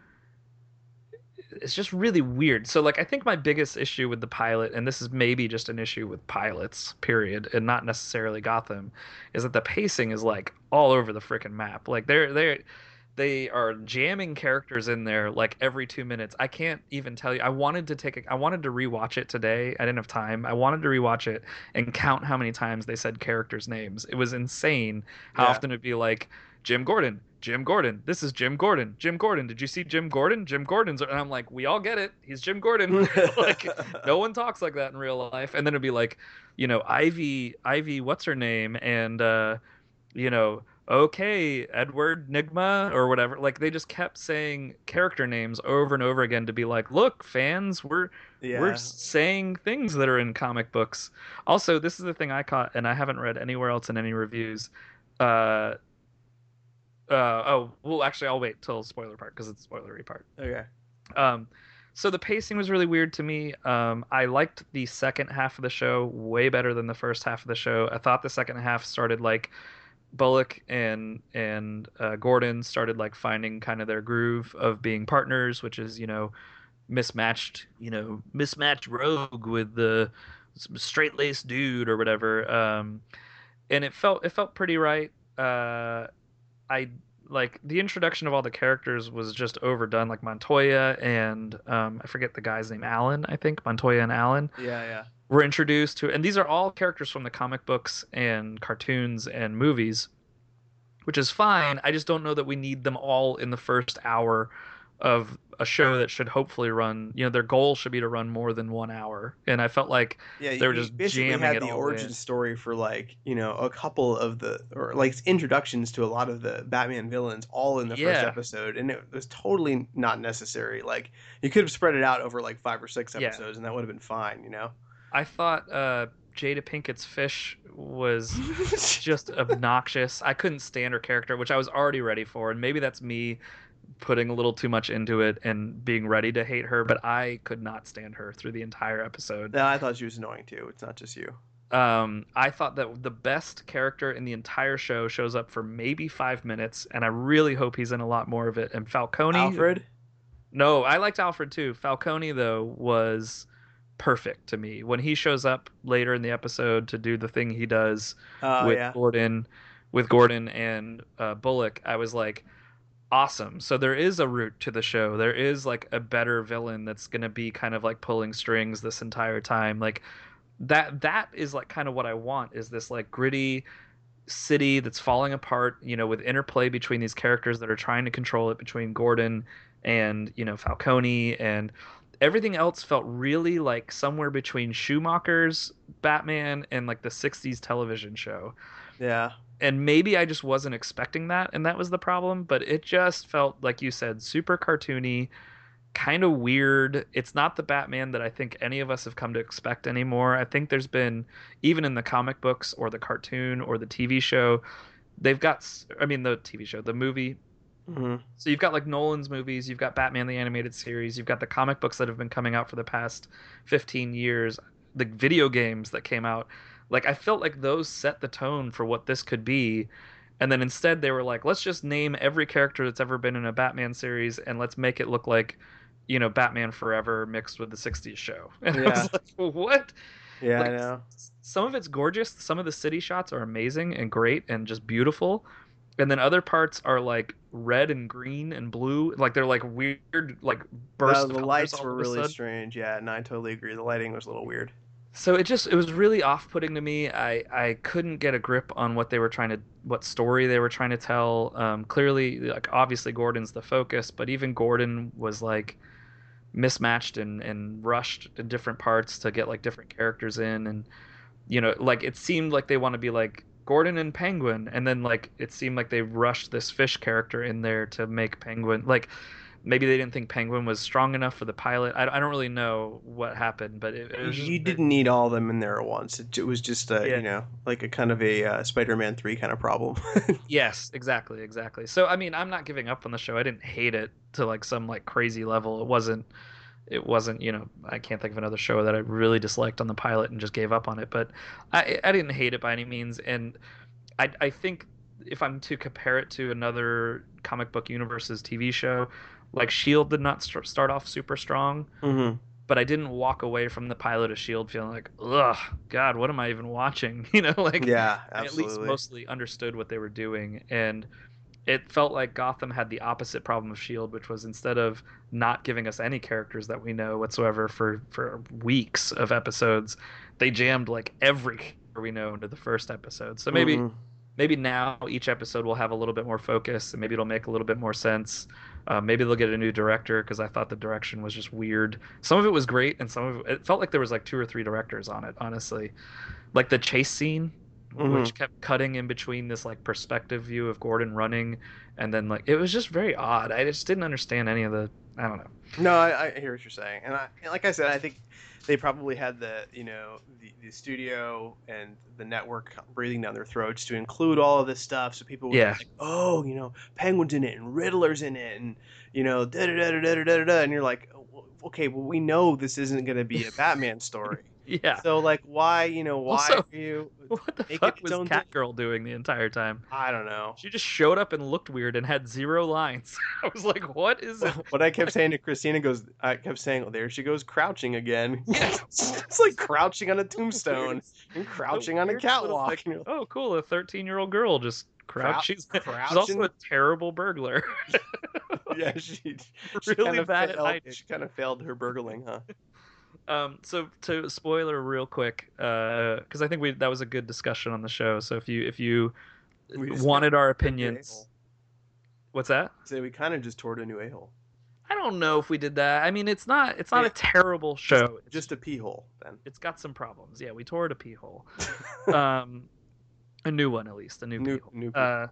it's just really weird. So like I think my biggest issue with the pilot, and this is maybe just an issue with pilots, period, and not necessarily Gotham, is that the pacing is like all over the freaking map. Like they're they're they are jamming characters in there like every two minutes. I can't even tell you. I wanted to take a, I wanted to rewatch it today. I didn't have time. I wanted to rewatch it and count how many times they said characters' names. It was insane how Yeah. often it'd be like Jim Gordon, Jim Gordon. This is Jim Gordon. Jim Gordon. Did you see Jim Gordon? Jim Gordon's. And I'm like, we all get it. He's Jim Gordon. Like, no one talks like that in real life. And then it'd be like, you know, Ivy, Ivy, what's her name? And, uh, you know, okay, Edward Nigma or whatever. Like, they just kept saying character names over and over again to be like, look, fans, we're, we're Yeah. saying things that are in comic books. Also, this is the thing I caught, and I haven't read anywhere else in any reviews. Uh, uh, oh, well, actually, I'll wait till spoiler part because it's the spoilery part. Okay. Um, so the pacing was really weird to me. Um, I liked the second half of the show way better than the first half of the show. I thought the second half started like Bullock and and uh, Gordon started like finding kind of their groove of being partners, which is you know mismatched, you know mismatched rogue with the straight laced dude or whatever. Um, and it felt it felt pretty right. Uh, I like the introduction of all the characters was just overdone. Like Montoya and um, I forget the guy's name, Alan. I think Montoya and Alan Yeah, yeah. were introduced to, and these are all characters from the comic books and cartoons and movies, which is fine. I just don't know that we need them all in the first hour of a show that should hopefully run. You know, their goal should be to run more than one hour, and I felt like Yeah, they were you just basically jamming had it the all origin in. story for like, you know, a couple of the or like introductions to a lot of the Batman villains all in the first Yeah, episode, and it was totally not necessary. Like you could have spread it out over like five or six yeah. episodes and that would have been fine, you know. I thought uh, Jada Pinkett's fish was just obnoxious. I couldn't stand her character, which I was already ready for, and maybe that's me putting a little too much into it and being ready to hate her, but I could not stand her through the entire episode. No, I thought she was annoying too. It's not just you. Um, I thought that the best character in the entire show shows up for maybe five minutes, and I really hope he's in a lot more of it. And Falcone, Alfred? no, I liked Alfred too. Falcone though was perfect to me when he shows up later in the episode to do the thing he does Oh with yeah. Gordon, with Gordon and uh, Bullock. I was like, awesome. So there is a root to the show. There is like a better villain that's gonna be kind of like pulling strings this entire time. Like that that is like kind of what I want is this like gritty city that's falling apart, you know, with interplay between these characters that are trying to control it between Gordon and, you know, Falcone and everything else felt really like somewhere between Schumacher's Batman and like the sixties television show. Yeah. And maybe I just wasn't expecting that and that was the problem, but it just felt like you said super cartoony, kind of weird. It's not the Batman that I think any of us have come to expect anymore. I think there's been, even in the comic books or the cartoon or the T V show, they've got, I mean, the T V show, the movie. Hmm. So you've got like Nolan's movies, you've got Batman the animated series, you've got the comic books that have been coming out for the past fifteen years, the video games that came out. Like I felt like those set the tone for what this could be. And then instead they were like, let's just name every character that's ever been in a Batman series and let's make it look like, you know, Batman Forever mixed with the sixties show. And I Yeah. was like, what? Yeah, I Like know. some of it's gorgeous, some of the city shots are amazing and great and just beautiful. And then other parts are like red and green and blue, like they're like weird, like bursts The, of the colors lights all were of a really sudden. strange. Yeah, and I totally agree. The lighting was a little weird. So it just it was really off-putting to me. I I couldn't get a grip on what they were trying to what story they were trying to tell. Um, clearly, like obviously Gordon's the focus, but even Gordon was like mismatched and and rushed in different parts to get like different characters in, and you know like it seemed like they want to be like Gordon and Penguin, and then like it seemed like they rushed this fish character in there to make Penguin like maybe they didn't think Penguin was strong enough for the pilot. I, I don't really know what happened, but it, it was just You didn't need all of them in there at once. It, it was just a, yeah. you know, like a kind of a uh, Spider-Man three kind of problem. Yes, exactly, exactly. So I mean, I'm not giving up on the show. I didn't hate it to like some like crazy level. It wasn't it wasn't, you know, I can't think of another show that I really disliked on the pilot and just gave up on it, but I I didn't hate it by any means and I I think if I'm to compare it to another comic book universe's T V show, like Shield did not st- start off super strong, Mm-hmm. but I didn't walk away from the pilot of Shield feeling like, ugh, God, what am I even watching? You know, like Yeah, I at least absolutely. mostly understood what they were doing, and it felt like Gotham had the opposite problem of Shield, which was instead of not giving us any characters that we know whatsoever for for weeks of episodes, they jammed like every character we know into the first episode. So maybe Mm-hmm. maybe now each episode will have a little bit more focus, and maybe it'll make a little bit more sense. Uh, maybe they'll get a new director because I thought the direction was just weird. Some of it was great, and some of it, it felt like there was like two or three directors on it. Honestly, like the chase scene, Mm-hmm. which kept cutting in between this like perspective view of Gordon running, and then like it was just very odd. I just didn't understand any of the. I don't know. No, I, I hear what you're saying, and I, like I said, I think they probably had the, you know, the, the studio and the network breathing down their throats to include all of this stuff, so people would be Yeah, like, oh, you know, Penguin's in it and Riddler's in it, and you know, da da da da da da da, and you're like, okay, well, we know this isn't going to be a Batman story, yeah. so like, why, you know, why Also, are you what the making fuck its was own thing? Catgirl doing the entire time? I don't know. She just showed up and looked weird and had zero lines. I was like, what is it? What I kept saying to Christina goes, I kept saying, oh, there she goes crouching again. It's like crouching on a tombstone and crouching on a Weird little, catwalk. like, oh, cool, a thirteen-year-old girl just crouch. She's, she's crouching. also a terrible burglar. Yeah, she, she Really kind of bad at failed, hiding. she kind of failed her burgling, huh? Um, so to spoiler real quick, because I think we that was a good discussion on the show. So if you if you We just wanted our toured a new opinions, a-hole. what's that? So we kind of just toured a new a-hole. I don't know if we did that. I mean, it's not it's not Yeah. a terrible show. It's, Just a pee hole, then. it's got some problems. Yeah, we tore it a pee hole. Um, a new one at least, a new, New- pee hole. new pee uh,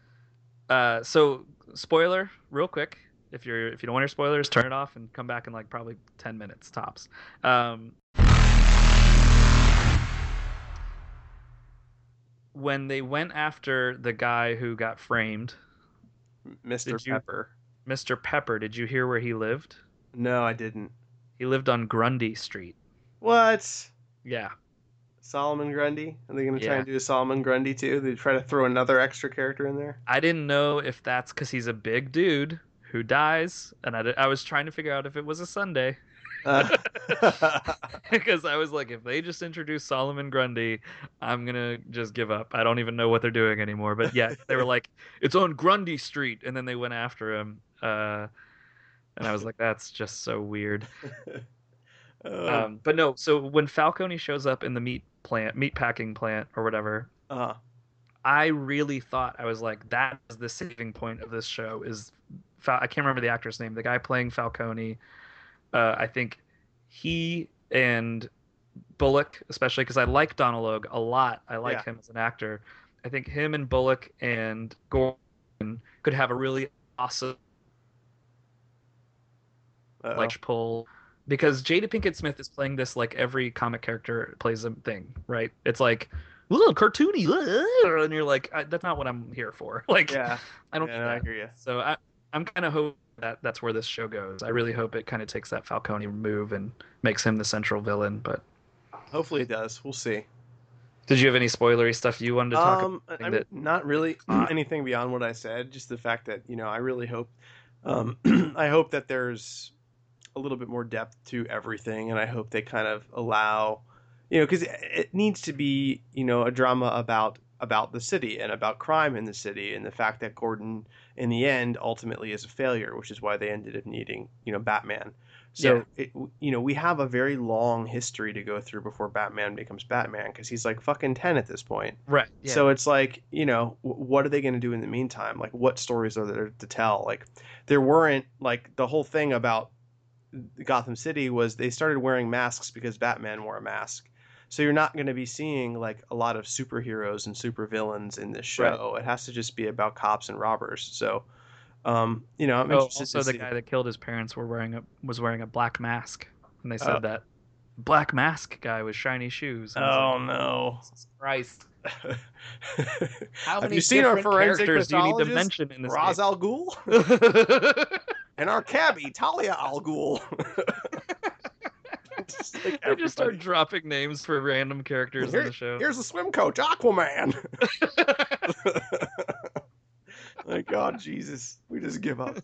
uh, so spoiler, real quick. If you're if you don't want your spoilers, turn it off and come back in like probably ten minutes tops. Um, when they went after the guy who got framed, Mister Did you- Pepper. Mister Pepper, did you hear where he lived? No, I didn't. He lived on Grundy Street. What? Yeah. Solomon Grundy? Are they going to try Yeah. and do a Solomon Grundy too? They try to throw another extra character in there? I didn't know if that's because he's a big dude who dies, and I, I was trying to figure out if it was a Sunday. Uh, Because I was like, if they just introduce Solomon Grundy, I'm gonna just give up. I don't even know what they're doing anymore. But yeah, they were like, it's on Grundy Street, and then they went after him. Uh, and I was like, that's just so weird. uh, Um, but no, so when Falcone shows up in the meat plant, meat packing plant or whatever, uh, I really thought I was like, that is the saving point of this show. Is Fal- I can't remember the actor's name, the guy playing Falcone. Uh, I think he and Bullock, especially because I like Donald Logue a lot. I like Yeah. him as an actor. I think him and Bullock and Gordon could have a really awesome uh-oh. like pull, because Jada Pinkett Smith is playing this like every comic character plays a thing, right? It's like, ooh, cartoony, uh, and you're like, I, that's not what I'm here for. Like, Yeah, I don't yeah, need no, I that. hear you. So I, I'm kind of hoping that that's where this show goes. I really hope it kind of takes that Falcone move and makes him the central villain. But Hopefully it does. We'll see. did you have any spoilery stuff you wanted to talk Um, about? I mean, that- not really anything beyond what I said. Just the fact that, you know, I really hope, um, I hope that there's a little bit more depth to everything, and I hope they kind of allow, you know, because it, it needs to be, you know, a drama about about the city and about crime in the city, and the fact that Gordon, in the end, ultimately is a failure, which is why they ended up needing, you know, Batman. So, Yeah. it, you know, we have a very long history to go through before Batman becomes Batman, because he's like fucking ten at this point. right. Yeah. So it's like, you know, w- what are they going to do in the meantime? Like, what stories are there to tell? Like, there weren't, like, the whole thing about Gotham City was they started wearing masks because Batman wore a mask. So you're not going to be seeing, like, a lot of superheroes and supervillains in this show. It has to just be about cops and robbers. So, um, you know, I'm oh, interested also to the see. guy that killed his parents were wearing a was wearing a black mask, and they said Oh. that black mask guy with shiny shoes. And I was Oh, like, no. Jesus Christ! How Have many you seen our different forensic characters do you need to pathologist, mention in this Ra's game? al Ghul? And our cabbie, Talia al Ghul. just like They just start everybody. dropping names for random characters Here- in the show. Here's the swim coach, Aquaman. My God, Jesus, we just give up.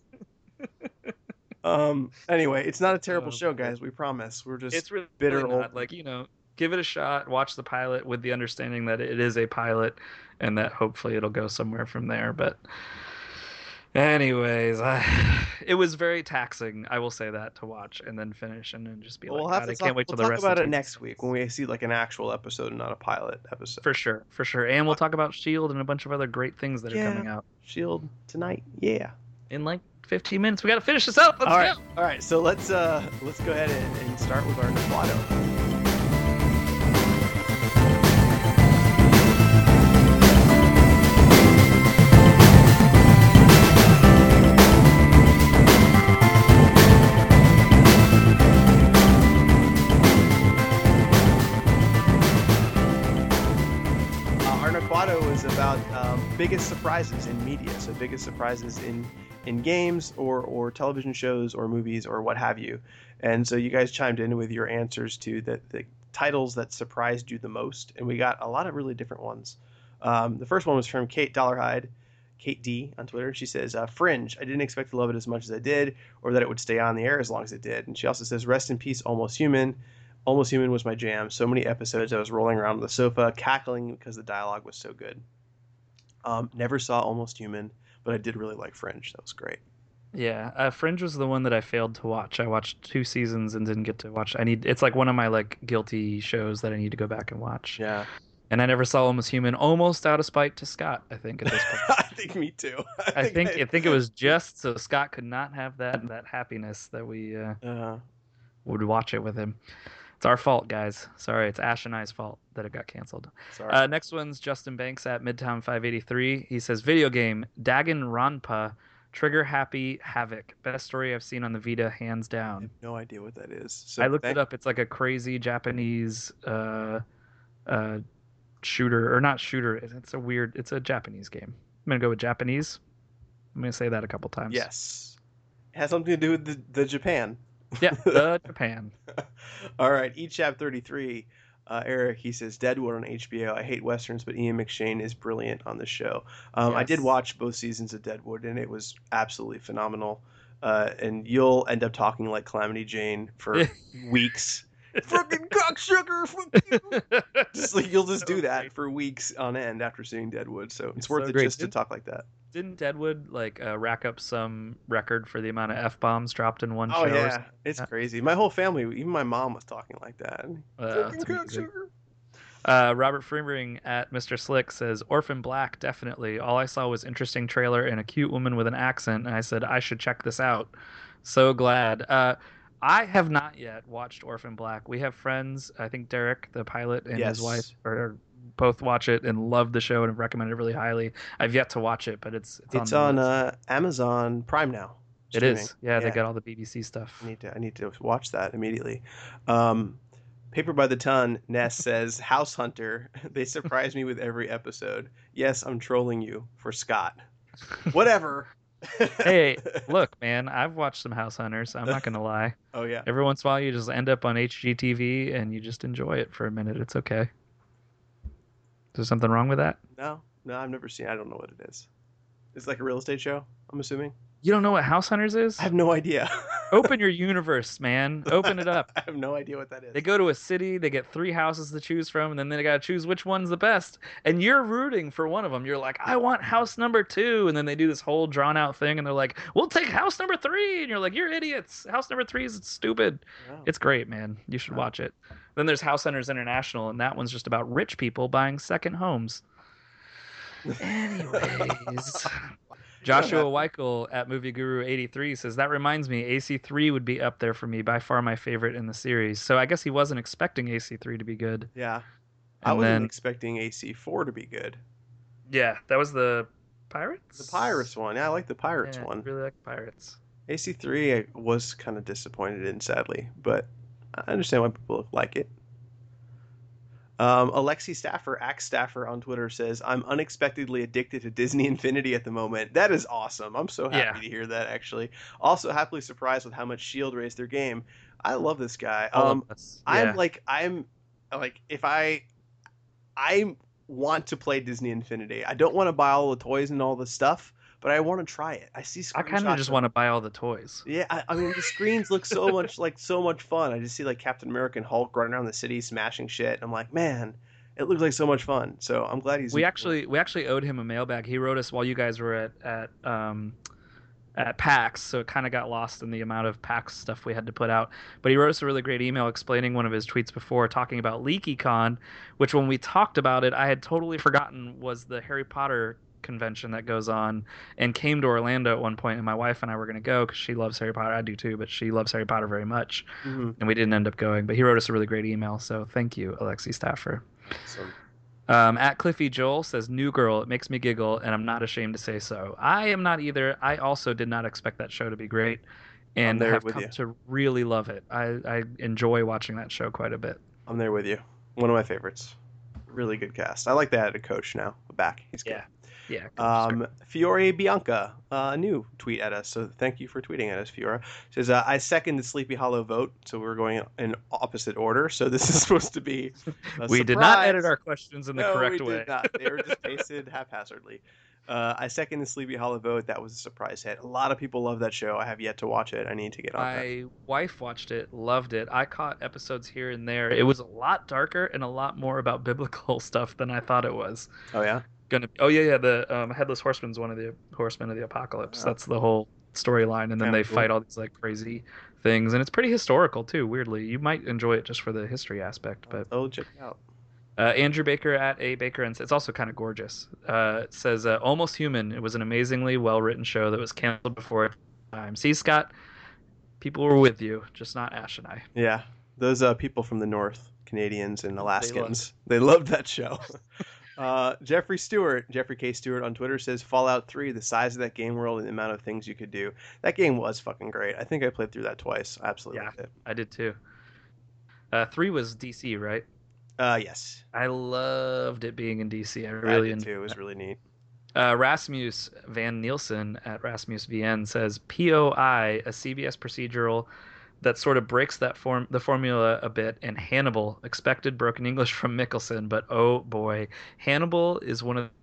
Um. Anyway, it's not a terrible Oh, show, boy. guys. We promise. We're just It's really bitter not. old. Like, you know, give it a shot. Watch the pilot with the understanding that it is a pilot, and that hopefully it'll go somewhere from there. But, anyways, I, it was very taxing. I will say that to watch and then finish and then just be We'll like, have God, to I talk, can't wait we'll till the talk rest about of it the next week when we see like an actual episode and not a pilot episode. For sure, for sure, and we'll talk about Shield and a bunch of other great things that Yeah. are coming out Shield tonight, yeah. in like fifteen minutes. We got to finish this up. Let's All right, go. all right. So let's uh let's go ahead and, and start with our Neflato. Neflato was about um, biggest surprises in media, so biggest surprises in in games or or television shows or movies or what have you. And so you guys chimed in with your answers to the, the titles that surprised you the most, and we got a lot of really different ones. Um, the first one was from Kate Dollarhide, Kate D on Twitter. She says, uh, Fringe. I didn't expect to love it as much as I did, or that it would stay on the air as long as it did. And she also says, rest in peace, Almost Human. Almost Human was my jam. So many episodes I was rolling around on the sofa, cackling because the dialogue was so good. Um, never saw Almost Human, but I did really like Fringe. That was great. Yeah, uh, Fringe was the one that I failed to watch. I watched two seasons and didn't get to watch. I need. It's like one of my like guilty shows that I need to go back and watch. Yeah. And I never saw Almost Human, almost out of spite to Scott. I think at this point. I think me too. I think I think it was just so Scott could not have that that happiness that we uh, Uh, would watch it with him. It's our fault, guys. Sorry, it's Ash and I's fault that it got canceled. sorry. Uh, next one's Justin Banks at Midtown five eighty-three. He says, video game, Danganronpa, Trigger Happy Havoc. Best story I've seen on the Vita, hands I down. have no idea what that is. So I looked thank- it up. It's like a crazy Japanese uh, uh, shooter, or not shooter. It's a weird, it's a Japanese game. I'm going to go with Japanese. I'm going to say that a couple times. Yes. It has something to do with the, the Japan. Yeah, the Japan. All right, E Chap thirty-three, uh, Eric, he says, Deadwood on H B O. I hate Westerns, but Ian McShane is brilliant on the show. Um, I did Yes. watch both seasons of Deadwood, and it was absolutely phenomenal. Uh, and you'll end up talking like Calamity Jane for weeks. Fucking cocksucker, fuck you. Just like you'll just So do that great. for weeks on end after seeing Deadwood. So it's, It's worth so it great. just to Didn't- talk like that. Didn't Deadwood like uh, rack up some record for the amount of f bombs dropped in one Oh show? or yeah, something? it's Yeah. crazy. My whole family, even my mom, was talking like that. Uh, Fucking it's amazing. cocksucker. Uh, Robert Freemering at Mister Slick says, Orphan Black, definitely. All I saw was interesting trailer and a cute woman with an accent, and I said, I should check this out. So glad. Uh, I have not yet watched Orphan Black. We have friends, I think Derek, the pilot, and Yes. his wife are both watch it and love the show and have recommended it really highly. I've yet to watch it, but it's it's, It's on, on the list. uh, Amazon Prime now. It streaming. is. Yeah, they got all the B B C stuff. I need to. I need to watch that immediately. Um, Paper by the Ton. Ness says House Hunter. They surprise me with every episode. Yes, I'm trolling you for Scott. Whatever. Hey, look, man, I've watched some House Hunters. I'm not gonna lie. Oh yeah. Every once in a while, you just end up on H G T V and you just enjoy it for a minute. It's okay. Is there something wrong with that? No, no, I've never seen. I don't know what it is. It's like a real estate show. I'm assuming. You don't know what House Hunters is? I have no idea. Open your universe, man. Open it up. I have no idea what that is. They go to a city, they get three houses to choose from, and then they gotta choose which one's the best. And you're rooting for one of them. You're like, I want house number two, and then they do this whole drawn out thing, and they're like, we'll take house number three, and you're like, you're idiots. House number three is stupid. Wow. It's great, man. You should Wow. watch it. Then there's House Hunters International, and that one's just about rich people buying second homes. Anyways. Joshua Weichel at Movie Guru eighty-three says, that reminds me, A C three would be up there for me, by far my favorite in the series. So I guess he wasn't expecting A C three to be good. Yeah. I And wasn't then, expecting A C four to be good. yeah, that was the Pirates? The Pirates one. Yeah, I like the Pirates Yeah, one. I really like Pirates. A C three I was kind of disappointed in, sadly, but I understand why people like it. Um, Alexi Staffer, Axe Staffer on Twitter says, I'm unexpectedly addicted to Disney Infinity at the moment. That is awesome. I'm so happy Yeah. to hear that, actually. Also, happily surprised with how much Shield raised their game. I love this guy. All Um, of us. I'm Yeah. like, I'm like, if I, I want to play Disney Infinity. I don't want to buy all the toys and all the stuff, but I want to try it. I see I kind of screenshots just of- want to buy all the toys. Yeah, I, I mean the screens look so much like so much fun. I just see like Captain America and Hulk running around the city smashing shit. And I'm like, man, it looks like so much fun. So I'm glad he's. We actually we actually owed him a mailbag. He wrote us while you guys were at at um at PAX, so it kind of got lost in the amount of PAX stuff we had to put out. But he wrote us a really great email explaining one of his tweets before, talking about LeakyCon, which when we talked about it, I had totally forgotten was the Harry Potter convention that goes on, and came to Orlando at one point, and my wife and I were going to go because she loves Harry Potter. I do too, but she loves Harry Potter very much, Mm-hmm. and we didn't end up going. But he wrote us a really great email, so thank you, Alexi Staffer. Awesome. Um, at Cliffy Joel says, "New Girl, it makes me giggle, and I'm not ashamed to say so." I am not either. I also did not expect that show to be great, and there have with come you. to really love it. I, I enjoy watching that show quite a bit. I'm there with you. One of my favorites. Really good cast. I like that a coach now back. He's good. Yeah. Yeah. Um, Fiore Bianca, uh, a new tweet at us. So thank you for tweeting at us, Fiora. Says, uh, I second the Sleepy Hollow vote. So we're going in opposite order. So this is supposed to be a we did not surprise. edit our questions in the no, correct we way. did not. They were just pasted haphazardly. Uh, I second the Sleepy Hollow vote. That was a surprise hit. A lot of people love that show. I have yet to watch it. I need to get on that. My wife watched it, loved it. I caught episodes here and there. It was a lot darker and a lot more about biblical stuff than I thought it was. Oh, yeah? Gonna oh yeah yeah the um, headless horseman's one of the horsemen of the apocalypse. Oh. That's the whole storyline, and then Kinda they cool. fight all these like crazy things, and it's pretty historical too. Weirdly, you might enjoy it just for the history aspect. But Oh, check it out. uh, Andrew Baker at A Baker, and it's also kind of gorgeous. Uh, it says uh, Almost Human. It was an amazingly well written show that was canceled before its time. See, Scott, people were with you, just not Ash and I. Yeah, those uh, people from the North, Canadians and They Alaskans, they loved that show. Uh, Jeffrey Stewart, Jeffrey K. Stewart on Twitter says Fallout three, the size of that game world and the amount of things you could do. That game was fucking great. I think I played through that twice. I absolutely Yeah. loved it. I did too. Uh, three was D C, right? Uh, yes. I loved it being in D C. I I really did enjoyed too. It was really neat. Uh, Rasmus Van Nielsen at Rasmus V N says P O I, a C B S procedural that sort of breaks that form the formula a bit, and Hannibal, expected broken English from Mickelson, but oh boy, Hannibal is one of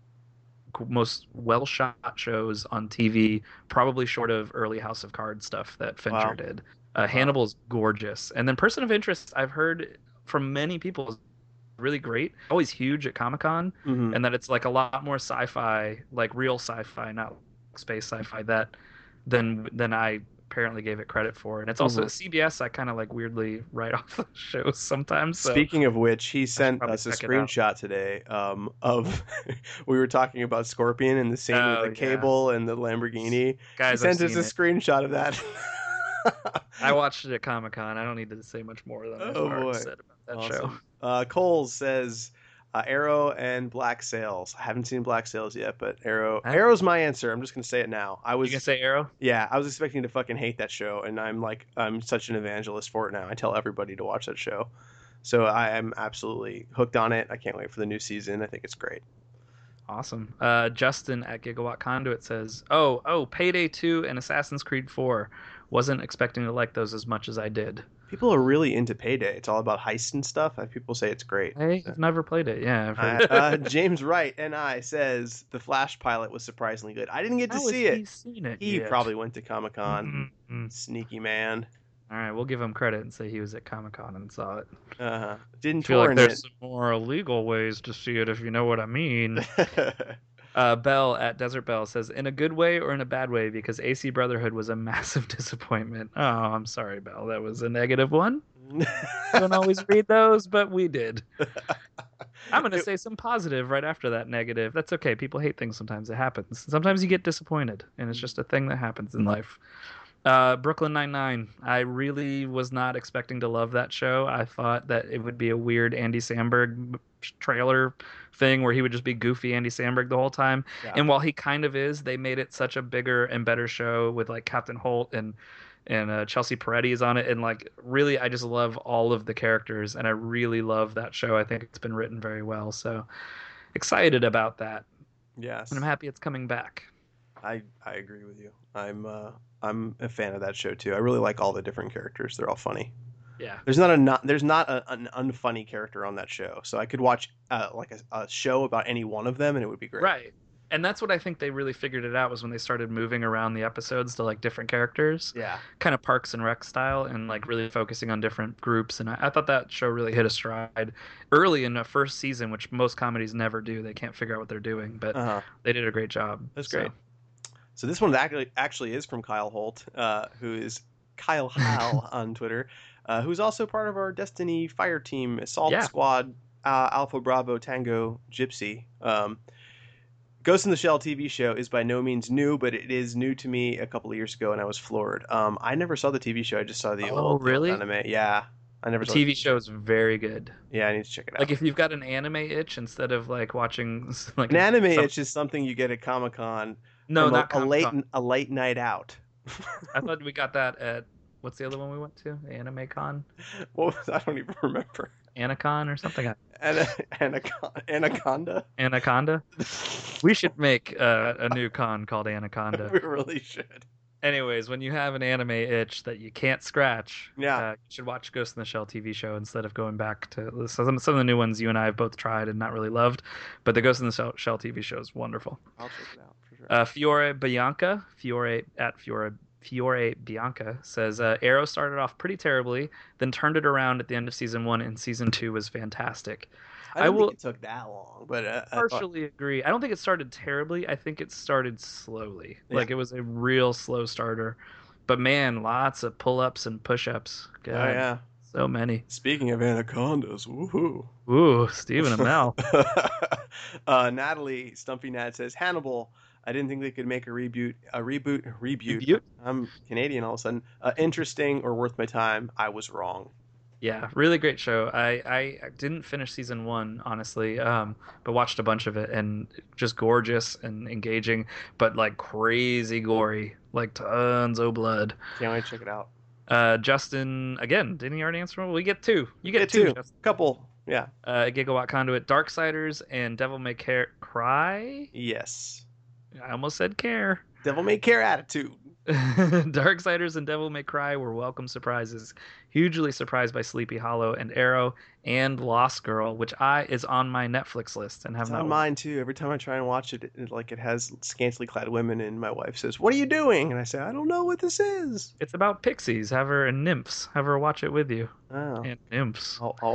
the most well shot shows on T V, probably short of early House of Cards stuff that Fincher Wow. did. Uh, Hannibal's gorgeous, and then Person of Interest, I've heard from many people, is really great. Always huge at Comic Con. Mhm. And that it's like a lot more sci-fi, like real sci-fi, not space sci-fi, that than than I apparently gave it credit for. And it's also Mhm. at C B S. I kind of like weirdly write off the shows sometimes. So. Speaking of which, he sent probably us a check it out. screenshot today um, of we were talking about Scorpion and the scene Oh, with the yeah. cable and the Lamborghini. Guys, he I've sent us seen a it. screenshot of that. I watched it at Comic Con. I don't need to say much more than I've Oh, already boy. said about that Awesome. show. Uh, Coles says uh, Arrow and Black Sails. I haven't seen Black Sails yet, but Arrow I- Arrow's my answer. I'm just gonna say it now. I You was gonna say Arrow? yeah, I was expecting to fucking hate that show, and I'm like I'm such an evangelist for it now. I tell everybody to watch that show, so I am absolutely hooked on it. I can't wait for the new season. I think it's great. Awesome. Uh, Justin at Gigawatt Conduit says, "Oh, oh, Payday two and Assassin's Creed four. Wasn't expecting to like those as much as I did." People are really into Payday. It's all about heist and stuff. And people say it's great. I've never played it. Yeah, I've Uh, heard. uh, James Wright and I says the Flash pilot was surprisingly good. I didn't get to How has see he it. seen it He yet? probably went to Comic Con. Mm-mm. Sneaky man. All right, we'll give him credit and say he was at Comic Con and saw it. Uh-huh. Didn't I feel like torrent there's some more illegal ways to see it, if you know what I mean. it. Uh, Bell at Desert Bell says, "In a good way or in a bad way, because A C Brotherhood was a massive disappointment." Oh, I'm sorry, Bell. That was a negative one. Don't always read those, but we did. I'm going to say some positive right after that negative. That's okay. People hate things sometimes. It happens. Sometimes you get disappointed, and it's just a thing that happens in life. Uh, Brooklyn Nine-Nine. I really was not expecting to love that show. I thought that it would be a weird Andy Samberg trailer thing where he would just be goofy Andy Samberg the whole time. Yeah. And while he kind of is, they made it such a bigger and better show with like Captain Holt and and uh, Chelsea Peretti is on it, and like really, I just love all of the characters, and I really love that show. I think it's been written very well, so excited about that. Yes, and I'm happy it's coming back. I I agree with you. I'm uh, I'm a fan of that show too. I really like all the different characters. They're all funny. Yeah. There's not a not there's not a, an unfunny character on that show, so I could watch uh, like a, a show about any one of them, and it would be great. Right. And that's what I think they really figured it out was when they started moving around the episodes to like different characters. Yeah. Kind of Parks and Rec style, and like really focusing on different groups. And I, I thought that show really hit a stride early in the first season, which most comedies never do. They can't figure out what they're doing, but uh-huh. they did a great job. That's so. great. So this one actually actually is from Kyle Holt, uh, who is Kyle Hal on Twitter, uh, who's also part of our Destiny Fire Team Assault Yeah. Squad uh, Alpha Bravo Tango Gypsy. Um, Ghost in the Shell T V show is by no means new, but it is new to me a couple of years ago, and I was floored. Um, I never saw the T V show. I just saw the Oh, old, the really? old anime. Yeah, I never The saw T V show is very good. Yeah, I need to check it out. Like if you've got an anime itch instead of like watching like An anime some- itch is something you get at Comic Con. no, from not a, a late Comic-Con. a late night out. I thought we got that at what's the other one we went to? Anime Con, What was, I don't even remember. Anacon or something. Ana, anaconda. Anaconda. Anaconda. We should make uh, a new con called Anaconda. We really should. Anyways, when you have an anime itch that you can't scratch, Yeah. uh, you should watch Ghost in the Shell T V show instead of going back to some some of the new ones you and I have both tried and not really loved. But the Ghost in the Shell, Shell T V show is wonderful. I'll check it out for sure. Uh, Fiore Bianca, Fiore at Fiore Fiore Bianca says uh, Arrow started off pretty terribly, then turned it around at the end of season one, and season two was fantastic. I, don't I will- think it took that long, but uh, I thought- Partially agree. I don't think it started terribly. I think it started slowly. Yeah. Like it was a real slow starter. But man, lots of pull-ups and push-ups. Oh God, yeah. so many. Speaking of anacondas, woohoo. Ooh, Stephen Amell. uh, Natalie Stumpy Nat says Hannibal. I didn't think they could make a reboot. A reboot. Reboot. Reboot? I'm Canadian all of a sudden. Uh, interesting or worth my time. I was wrong. Yeah, really great show. I, I didn't finish season one, honestly, um, but watched a bunch of it, and just gorgeous and engaging, but like crazy gory, like tons of blood. Can't wait to check it out. Uh, Justin, again, didn't he already answer? Well, we get two. You get, Get two. two. Justin. Couple. Yeah. Uh, Gigawatt Conduit, Darksiders, and Devil May Care Cry. Yes. I almost said care. Devil May Care attitude. Darksiders and Devil May Cry were welcome surprises. Hugely surprised by Sleepy Hollow and Arrow and Lost Girl, which I is on my Netflix list and have It's not on mine too. Every time I try and watch it, it, it, like it has scantily clad women, and my wife says, "What are you doing?" And I say, "I don't know what this is." It's about pixies. Have her and nymphs. Have her watch it with you. Oh. And nymphs. I'll, I'll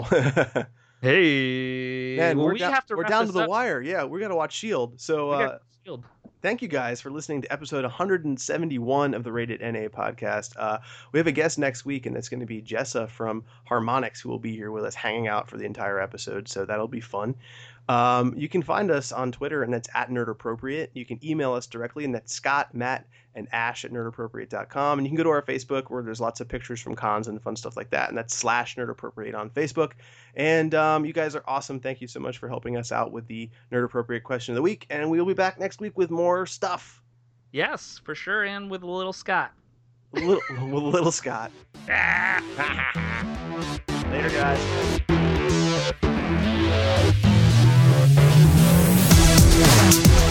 Hey, Man, well, we're, we down, have to we're wrap down to this the up. wire. Yeah, we got to watch Shield. So We uh, got Shield. thank you guys for listening to episode one hundred seventy-one of the Rated N A podcast. Uh, we have a guest next week, and it's going to be Jessa from Harmonix, who will be here with us hanging out for the entire episode. So that'll be fun. Um, you can find us on Twitter, and that's at NerdAppropriate. You can email us directly, and that's Scott, Matt, and Ash at nerdappropriate dot com. And you can go to our Facebook, where there's lots of pictures from cons and fun stuff like that, and that's slash NerdAppropriate on Facebook. And um, you guys are awesome. Thank you so much for helping us out with the Nerd Appropriate question of the week, and we will be back next week with more stuff. Yes, for sure, and with a little Scott. Little, with little Scott. Later, guys.